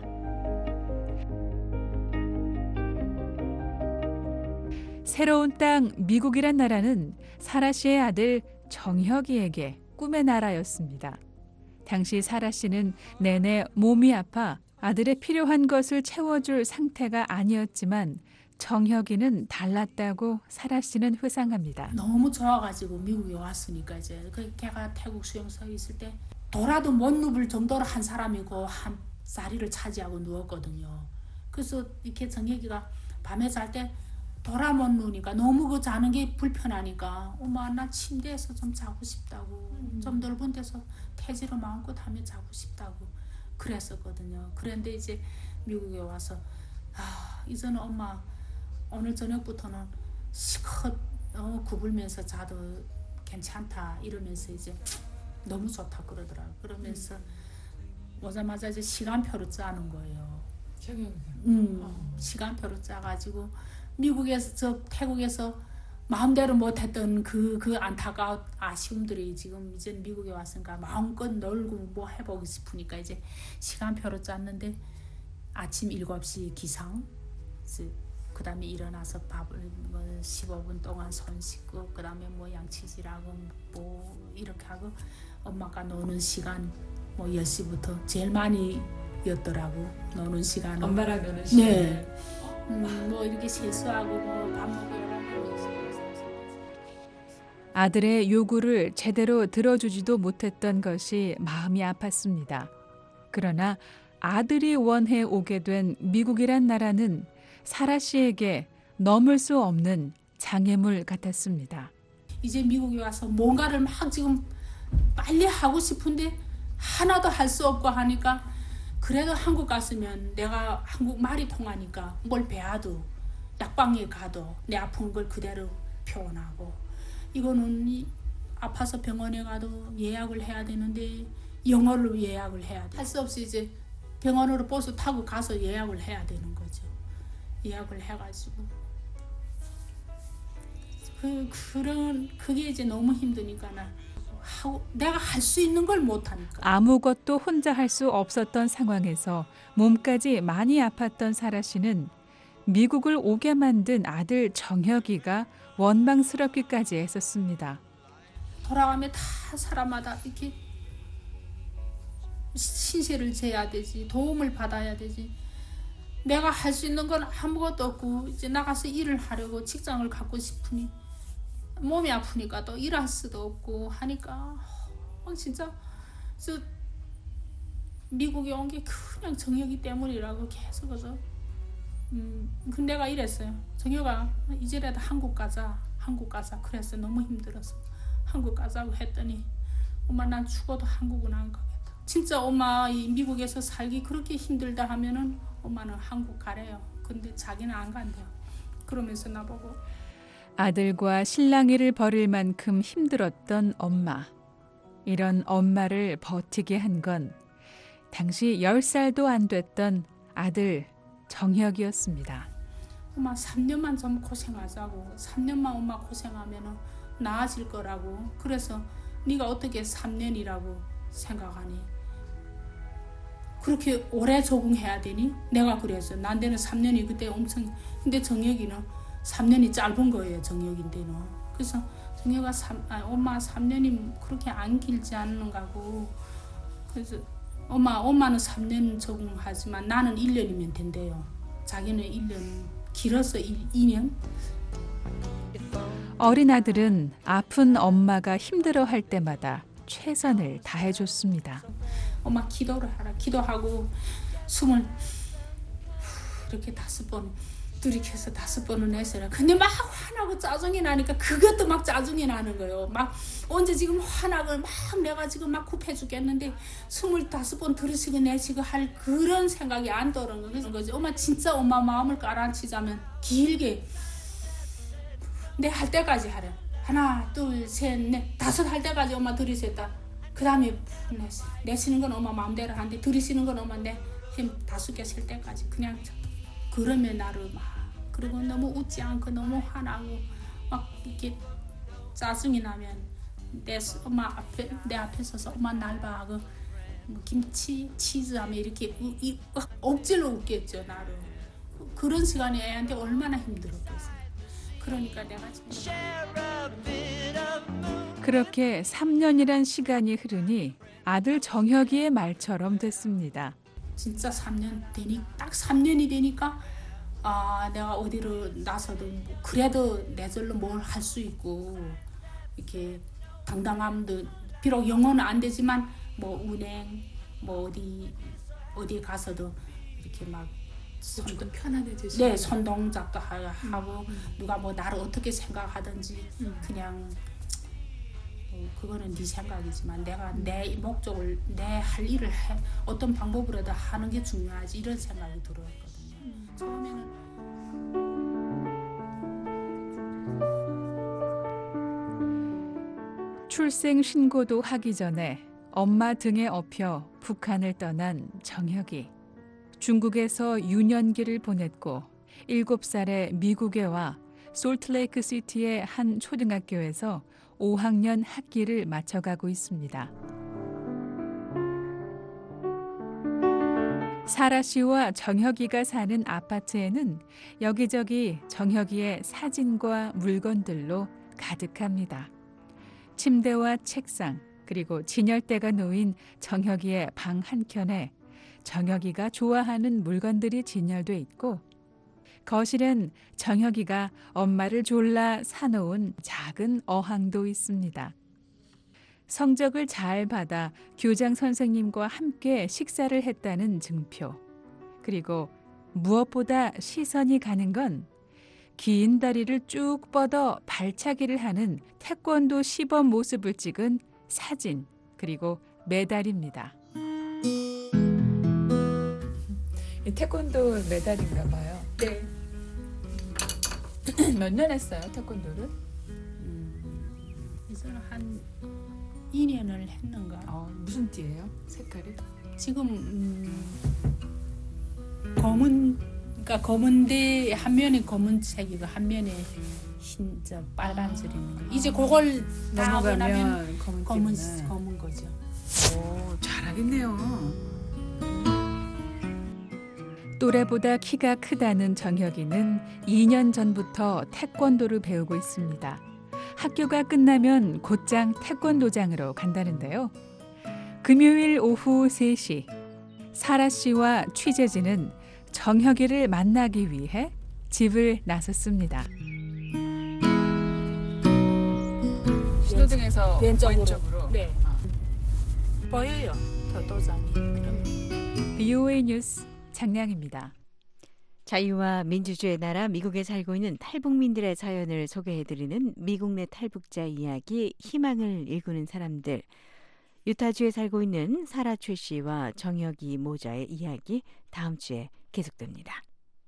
새로운 땅 미국이란 나라는 사라 씨의 아들 정혁이에게 꿈의 나라였습니다. 당시 사라 씨는 내내 몸이 아파 아들의 필요한 것을 채워줄 상태가 아니었지만 정혁이는 달랐다고 사라 씨는 회상합니다. 너무 좋아가지고 미국에 왔으니까 이제 걔가 태국 수용소에 있을 때 돌아도 못 누울 정도로 한 사람이고 한 자리를 차지하고 누웠거든요. 그래서 이렇게 정혁이가 밤에 잘 때 돌아 못 누우니까 너무 그 자는 게 불편하니까 엄마 나 침대에서 좀 자고 싶다고 좀 넓은 데서 태지로 마음껏 하며 자고 싶다고 그랬었거든요. 그런데 이제 미국에 와서 이제는 엄마 오늘 저녁부터는 시컷 구불면서 자도 괜찮다 이러면서 이제 너무 좋다 그러더라고요. 그러면서 오자마자 이제 시간표를 짜는 거예요. 시간표를 짜가지고 미국에서 태국에서 마음대로 못했던 그 안타까운 아쉬움들이 지금 이제 미국에 왔으니까 마음껏 놀고 뭐 해보고 싶으니까 이제 시간표를 짰는데 아침 7시 기상, 그 다음에 일어나서 밥을 15분 동안 손 씻고 그 다음에 뭐 양치질하고 뭐 이렇게 하고 엄마가 노는 시간 뭐 10시부터 제일 많이 였더라고 노는 시간은. 엄마랑 노는 시간. 네. 뭐 이렇게 세수하고 뭐 밥 먹고 이러면서 아들의 요구를 제대로 들어주지도 못했던 것이 마음이 아팠습니다. 그러나 아들이 원해 오게 된 미국이란 나라는 사라 씨에게 넘을 수 없는 장애물 같았습니다. 이제 미국에 와서 뭔가를 막 지금 빨리 하고 싶은데 하나도 할 수 없고 하니까 그래도 한국 갔으면 내가 한국말이 통하니까 뭘 배워도 약방에 가도 내 아픈 걸 그대로 표현하고 이거는 아파서 병원에 가도 예약을 해야 되는데 영어로 예약을 해야 돼. 할 수 없이 이제 병원으로 버스 타고 가서 예약을 해야 되는 거죠. 예약을 해가지고 그게 이제 너무 힘드니까 내가 할 수 있는 걸 못하니까. 아무것도 혼자 할 수 없었던 상황에서 몸까지 많이 아팠던 사라 씨는 미국을 오게 만든 아들 정혁이가 원망스럽기까지 했었습니다. 돌아가면 다 사람마다 이렇게 신세를 져야 되지, 도움을 받아야 되지. 내가 할 수 있는 건 아무것도 없고 이제 나가서 일을 하려고 직장을 갖고 싶으니 몸이 아프니까 또 일할 수도 없고 하니까 진짜 저 미국에 온 게 그냥 정혁이 때문이라고 계속 그래서 근데 내가 이랬어요. 정혁아 이제라도 한국 가자 그랬어. 너무 힘들어서 한국 가자고 했더니 엄마 난 죽어도 한국은 안 가겠다. 진짜 엄마 이 미국에서 살기 그렇게 힘들다 하면은 엄마는 한국 가래요. 근데 자기는 안 간대요. 그러면서 나보고 아들과 실랑이를 벌일 만큼 힘들었던 엄마. 이런 엄마를 버티게 한 건 당시 10살도 안 됐던 아들 정혁이었습니다. 엄마 3년만 좀 고생하자고. 3년만 엄마 고생하면 나아질 거라고. 그래서 네가 어떻게 3년이라고 생각하니? 그렇게 오래 적응해야 되니? 내가 그랬어. 난데는 3년이 그때 엄청. 근데 정혁이는 3년이 짧은 거예요. 정혁인데는. 그래서 정혁아 엄마 3년이 그렇게 안 길지 않는가고. 그래서 엄마는 3년 적응하지만 나는 1년이면 된대요. 자기는 1년, 길어서 2년. 어린 아들은 아픈 엄마가 힘들어할 때마다 최선을 다해줬습니다. 엄마 기도를 하라. 기도하고 숨을 이렇게 5번 들이켜서 5번은 내쉬라. 근데 막 화나고 짜증이 나니까 그것도 막 짜증이 나는 거예요. 막 언제 지금 화나고 막 내가 지금 막 급해 죽겠는데 25번 들이쉬고 내쉬고 할 그런 생각이 안 떠오르는 거지. 엄마 진짜 엄마 마음을 가라앉히자면 길게 내 할 때까지 하래. 하나, 둘, 셋, 넷, 5 할 때까지 엄마 들이쉬었다. 그 다음에 내쉬는 건 엄마 마음대로 하는데 들이쉬는 건 엄마 내 힘 5개 쉴 때까지 그냥 그러면 나를 막 그리고 너무 웃지 않고 너무 화나고 막 이렇게 짜증이 나면 내 앞에 서서 엄마 날 봐. 뭐 김치, 치즈 하면 이렇게 억지로 웃겠죠 나를. 그런 시간이 애한테 얼마나 힘들었겠어요. 그러니까 내가 지금 그렇게 3년이란 시간이 흐르니 아들 정혁이의 말처럼 됐습니다. 진짜 3년 되니 딱 3년이 되니까 내가 어디로 나서도 뭐 그래도 내 절로 뭘 할 수 있고 이렇게 당당함도 비록 영어는 안 되지만 뭐 운행 뭐 어디 가서도 이렇게 막 조금 편안해지시고 네, 손 동작도 하고 누가 뭐 나를 어떻게 생각하든지 그냥 그거는 네 생각이지만 내가 내 목적을 내 할 일을 어떤 방법으로도 하는 게 중요하지 이런 생각이 들었거든요. 처음에는 출생 신고도 하기 전에 엄마 등에 업혀 북한을 떠난 정혁이. 중국에서 유년기를 보냈고 7살에 미국에 와 솔트레이크 시티의 한 초등학교에서 5학년 학기를 마쳐가고 있습니다. 사라 씨와 정혁이가 사는 아파트에는 여기저기 정혁이의 사진과 물건들로 가득합니다. 침대와 책상 그리고 진열대가 놓인 정혁이의 방 한켠에 정혁이가 좋아하는 물건들이 진열돼 있고 거실엔 정혁이가 엄마를 졸라 사놓은 작은 어항도 있습니다. 성적을 잘 받아 교장 선생님과 함께 식사를 했다는 증표. 그리고 무엇보다 시선이 가는 건 긴 다리를 쭉 뻗어 발차기를 하는 태권도 시범 모습을 찍은 사진 그리고 메달입니다. 태권도 메달인가 봐요. 네. 몇 년 했어요, 태권도를? 이제는 한 2년을 했는가. 무슨 띠예요? 색깔이? 지금 그러니까 검은데 한 면에 검은색이고 한 면에 흰 빨간색 있는 거. 이제 그걸 다 하고 나면 검은 거죠. 오, 잘하겠네요. 또래보다 키가 크다는 정혁이는 2년 전부터 태권도를 배우고 있습니다. 학교가 끝나면 곧장 태권도장으로 간다는데요. 금요일 오후 3시 사라 씨와 취재진은 정혁이를 만나기 위해 집을 나섰습니다. 신호등에서 왼쪽으로. 네. 보여요. 저 도장이. BOA 뉴스 장량입니다. 자유와 민주주의의 나라 미국에 살고 있는 탈북민들의 사연을 소개해드리는 미국 내 탈북자 이야기 희망을 일구는 사람들. 유타주에 살고 있는 사라 최 씨와 정혁이 모자의 이야기 다음 주에 계속됩니다.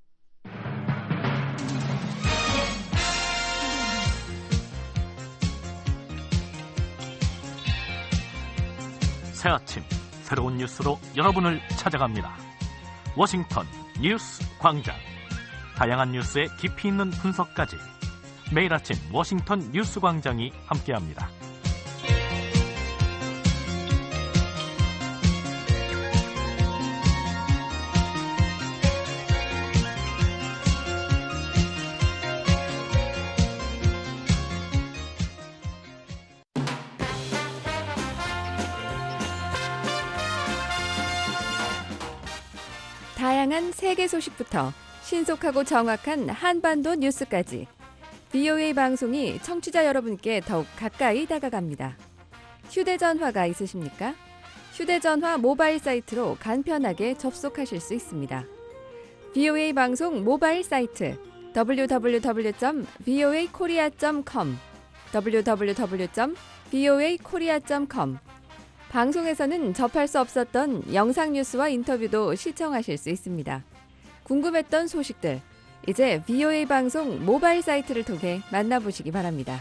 새 아침 새로운 뉴스로 여러분을 찾아갑니다. 워싱턴 뉴스 광장. 다양한 뉴스의 깊이 있는 분석까지 매일 아침 워싱턴 뉴스 광장이 함께합니다. 다양한 세계 소식부터 신속하고 정확한 한반도 뉴스까지 VOA 방송이 청취자 여러분께 더욱 가까이 다가갑니다. 휴대전화가 있으십니까? 휴대전화 모바일 사이트로 간편하게 접속하실 수 있습니다. VOA 방송 모바일 사이트 www.voakorea.com www.voakorea.com 방송에서는 접할 수 없었던 영상 뉴스와 인터뷰도 시청하실 수 있습니다. 궁금했던 소식들, 이제 VOA 방송 모바일 사이트를 통해 만나보시기 바랍니다.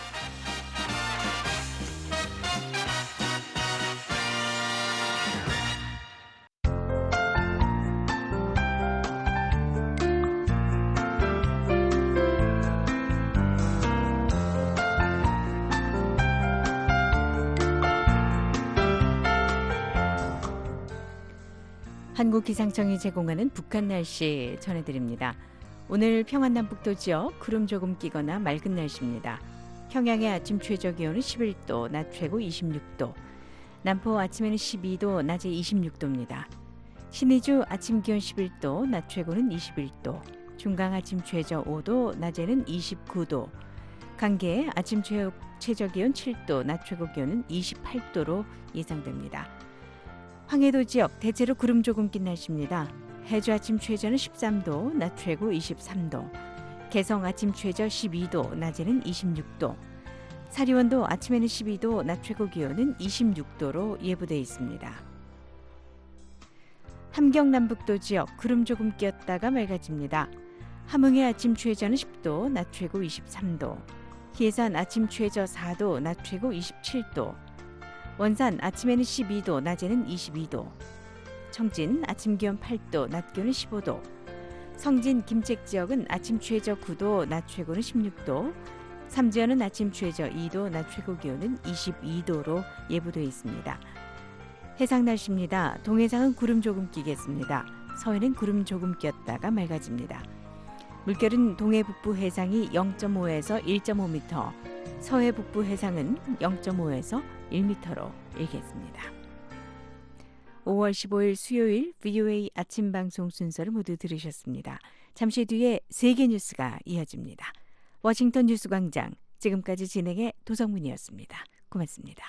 한국기상청이 제공하는 북한 날씨 전해드립니다. 오늘 평안남북도 지역 구름 조금 끼거나 맑은 날씨입니다. 평양의 아침 최저 기온은 11도, 낮 최고 26도. 남포 아침에는 12도, 낮에 26도입니다. 신의주 아침 기온 11도, 낮 최고는 21도. 중강 아침 최저 5도, 낮에는 29도. 강계 아침 최저 기온 7도, 낮 최고 기온은 28도로 예상됩니다. 황해도 지역 대체로 구름 조금 낀 날씨입니다. 해주 아침 최저는 13도, 낮 최고 23도. 개성 아침 최저 12도, 낮에는 26도. 사리원도 아침에는 12도, 낮 최고 기온은 26도로 예보돼 있습니다. 함경 남북도 지역 구름 조금 끼었다가 맑아집니다. 함흥의 아침 최저는 10도, 낮 최고 23도. 예산 아침 최저 4도, 낮 최고 27도. 원산 아침에는 12도, 낮에는 22도. 청진 아침 기온 8도, 낮 기온은 15도. 성진 김책 지역은 아침 최저 9도, 낮 최고는 16도. 삼지연은 아침 최저 2도, 낮 최고 기온은 22도로 예보되어 있습니다. 해상 날씨입니다. 동해상은 구름 조금 끼겠습니다. 서해는 구름 조금 꼈다가 맑아집니다. 물결은 동해 북부 해상이 0.5에서 1.5m, 서해 북부 해상은 0.5에서 1m로 일겠습니다. 5월 15일 수요일 VOA 아침 방송 순서를 모두 들으셨습니다. 잠시 뒤에 세계 뉴스가 이어집니다. 워싱턴 뉴스광장, 지금까지 진행의 도성문이었습니다. 고맙습니다.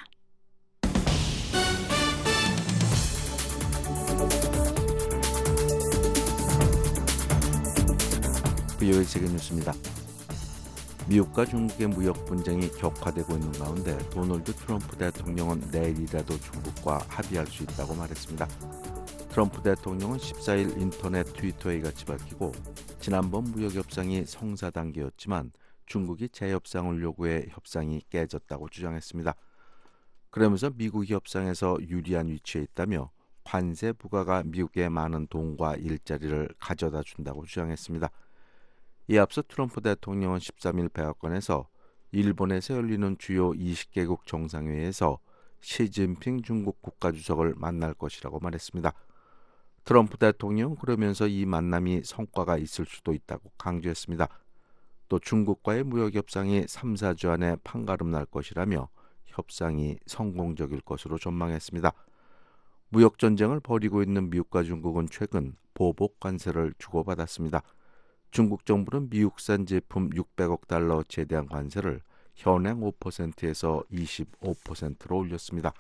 VOA 세계 뉴스입니다. 미국과 중국의 무역 분쟁이 격화되고 있는 가운데 도널드 트럼프 대통령은 내일이라도 중국과 합의할 수 있다고 말했습니다. 트럼프 대통령은 14일 인터넷 트위터에 이같이 밝히고 지난번 무역 협상이 성사 단계였지만 중국이 재협상을 요구해 협상이 깨졌다고 주장했습니다. 그러면서 미국이 협상에서 유리한 위치에 있다며 관세 부과가 미국에 많은 돈과 일자리를 가져다 준다고 주장했습니다. 이에 앞서 트럼프 대통령은 13일 백악관에서 일본에서 열리는 주요 20개국 정상회의에서 시진핑 중국 국가주석을 만날 것이라고 말했습니다. 트럼프 대통령은 그러면서 이 만남이 성과가 있을 수도 있다고 강조했습니다. 또 중국과의 무역 협상이 3, 4주 안에 판가름 날 것이라며 협상이 성공적일 것으로 전망했습니다. 무역 전쟁을 벌이고 있는 미국과 중국은 최근 보복 관세를 주고받았습니다. 중국 정부는 미국산 제품 600억 달러치에 대한 관세를 현행 5%에서 25%로 올렸습니다.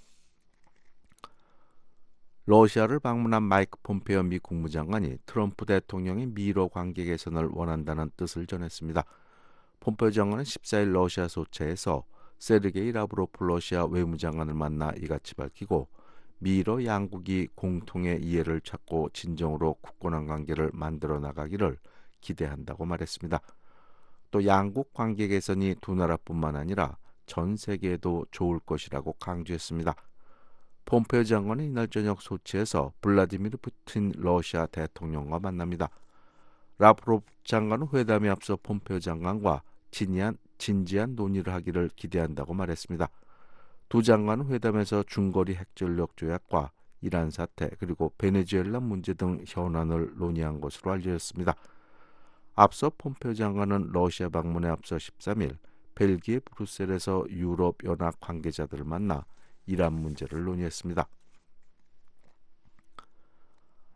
러시아를 방문한 마이크 폼페이오 미 국무장관이 트럼프 대통령의 미러 관계 개선을 원한다는 뜻을 전했습니다. 폼페이오 장관은 14일 러시아 소체에서 세르게이 라브로프 러시아 외무장관을 만나 이같이 밝히고 미러 양국이 공통의 이해를 찾고 진정으로 굳건한 관계를 만들어 나가기를 기대한다고 말했습니다. 또 양국 관계 개선이 두 나라뿐만 아니라 전 세계에도 좋을 것이라고 강조했습니다. 폼페이오 장관은 이날 저녁 소치에서 블라디미르 푸틴 러시아 대통령과 만납니다. 라브로프 장관은 회담에 앞서 폼페이오 장관과 진지한 논의를 하기를 기대한다고 말했습니다. 두 장관은 회담에서 중거리 핵전력 조약과 이란 사태 그리고 베네수엘라 문제 등 현안을 논의한 것으로 알려졌습니다. 앞서 폼페이오 장관은 러시아 방문에 앞서 13일 벨기에 브뤼셀에서 유럽연합 관계자들을 만나 이란 문제를 논의했습니다.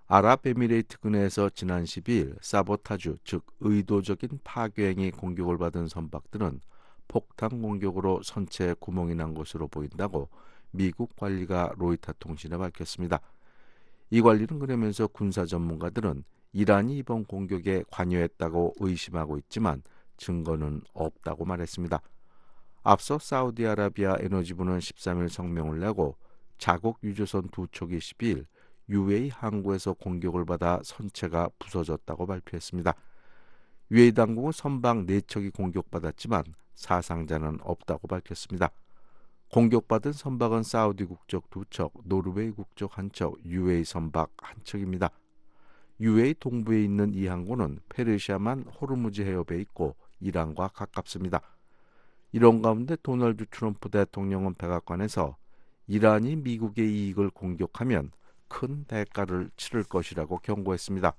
아랍에미레이트 근해에서 지난 12일 사보타주, 즉 의도적인 파괴행위 공격을 받은 선박들은 폭탄 공격으로 선체에 구멍이 난 것으로 보인다고 미국 관리가 로이터 통신에 밝혔습니다. 이 관리는 그러면서 군사 전문가들은 이란이 이번 공격에 관여했다고 의심하고 있지만 증거는 없다고 말했습니다. 앞서 사우디아라비아 에너지부는 13일 성명을 내고 자국 유조선 두 척이 12일 UAE 항구에서 공격을 받아 선체가 부서졌다고 발표했습니다. UAE 당국은 선박 4척이 공격받았지만 사상자는 없다고 밝혔습니다. 공격받은 선박은 사우디 국적 2척, 노르웨이 국적 1척, UAE 선박 1척입니다. UAE 동부에 있는 이 항구는 페르시아만 호르무즈 해협에 있고 이란과 가깝습니다. 이런 가운데 도널드 트럼프 대통령은 백악관에서 이란이 미국의 이익을 공격하면 큰 대가를 치를 것이라고 경고했습니다.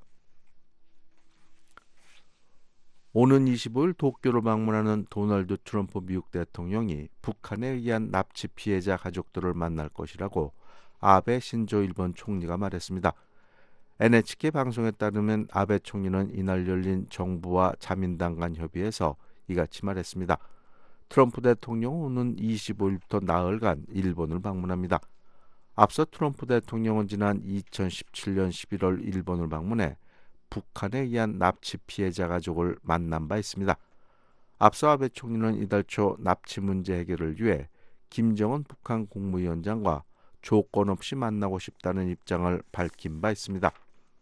오는 25일 도쿄를 방문하는 도널드 트럼프 미국 대통령이 북한에 의한 납치 피해자 가족들을 만날 것이라고 아베 신조 일본 총리가 말했습니다. NHK 방송에 따르면 아베 총리는 이날 열린 정부와 자민당 간 협의에서 이같이 말했습니다. 트럼프 대통령은 오는 25일부터 나흘간 일본을 방문합니다. 앞서 트럼프 대통령은 지난 2017년 11월 일본을 방문해 북한에 의한 납치 피해자 가족을 만난 바 있습니다. 앞서 아베 총리는 이달 초 납치 문제 해결을 위해 김정은 북한 국무위원장과 조건 없이 만나고 싶다는 입장을 밝힌 바 있습니다.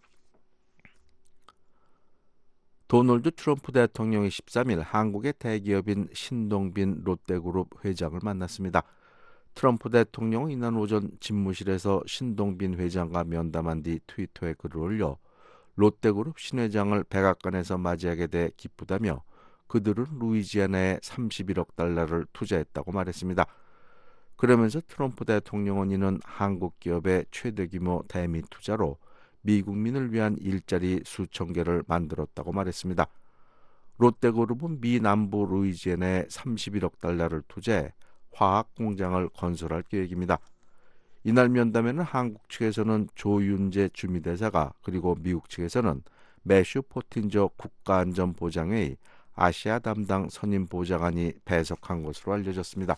도널드 트럼프 대통령이 13일 한국의 대기업인 신동빈 롯데그룹 회장을 만났습니다. 트럼프 대통령은 이날 오전 집무실에서 신동빈 회장과 면담한 뒤 트위터에 글을 올려 롯데그룹 신회장을 백악관에서 맞이하게 돼 기쁘다며 그들은 루이지애나에 31억 달러를 투자했다고 말했습니다. 그러면서 트럼프 대통령은 이는 한국 기업의 최대 규모 대미 투자로 미국민을 위한 일자리 수천 개를 만들었다고 말했습니다. 롯데그룹은 미 남부 루이지애나에 31억 달러를 투자해 화학 공장을 건설할 계획입니다. 이날 면담에는 한국 측에서는 조윤재 주미대사가 그리고 미국 측에서는 매슈 포틴저 국가안전보장회의 아시아 담당 선임 보좌관이 배석한 것으로 알려졌습니다.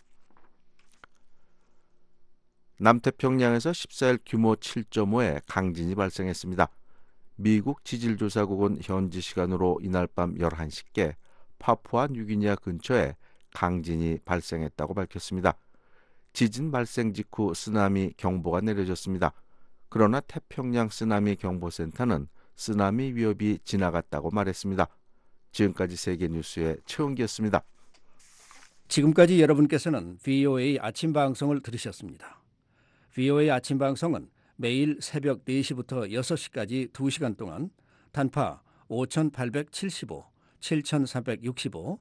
남태평양에서 14일 규모 7.5의 강진이 발생했습니다. 미국 지질조사국은 현지 시간으로 이날 밤 11시께 파푸아 뉴기니아 근처에 강진이 발생했다고 밝혔습니다. 지진 발생 직후 쓰나미 경보가 내려졌습니다. 그러나 태평양 쓰나미 경보센터는 쓰나미 위협이 지나갔다고 말했습니다. 지금까지 세계뉴스의 최은기였습니다. 지금까지 여러분께서는 VOA 아침 방송을 들으셨습니다. VOA 아침 방송은 매일 새벽 4시부터 6시까지 2시간 동안 단파 5875, 7365,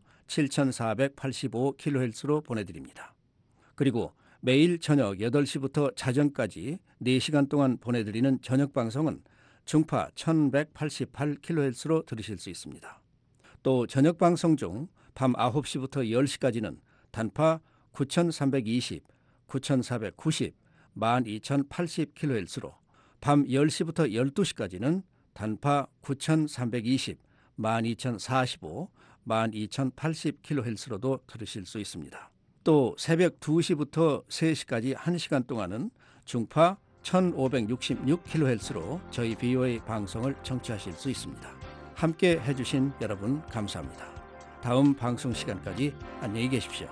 7485kHz로 보내드립니다. 그리고 매일 저녁 8시부터 자정까지 4시간 동안 보내드리는 저녁 방송은 중파 1188kHz로 들으실 수 있습니다. 또 저녁 방송 중 밤 9시부터 10시까지는 단파 9320, 9490, 12080kHz로 밤 10시부터 12시까지는 단파 9320, 12045, 12080kHz로도 들으실 수 있습니다. 또 새벽 2시부터 3시까지 1시간 동안은 중파 1566kHz로 저희 VOA 방송을 청취하실 수 있습니다. 함께 해주신 여러분 감사합니다. 다음 방송 시간까지 안녕히 계십시오.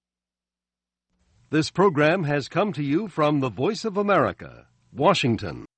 This program has come to you from the Voice of America, Washington.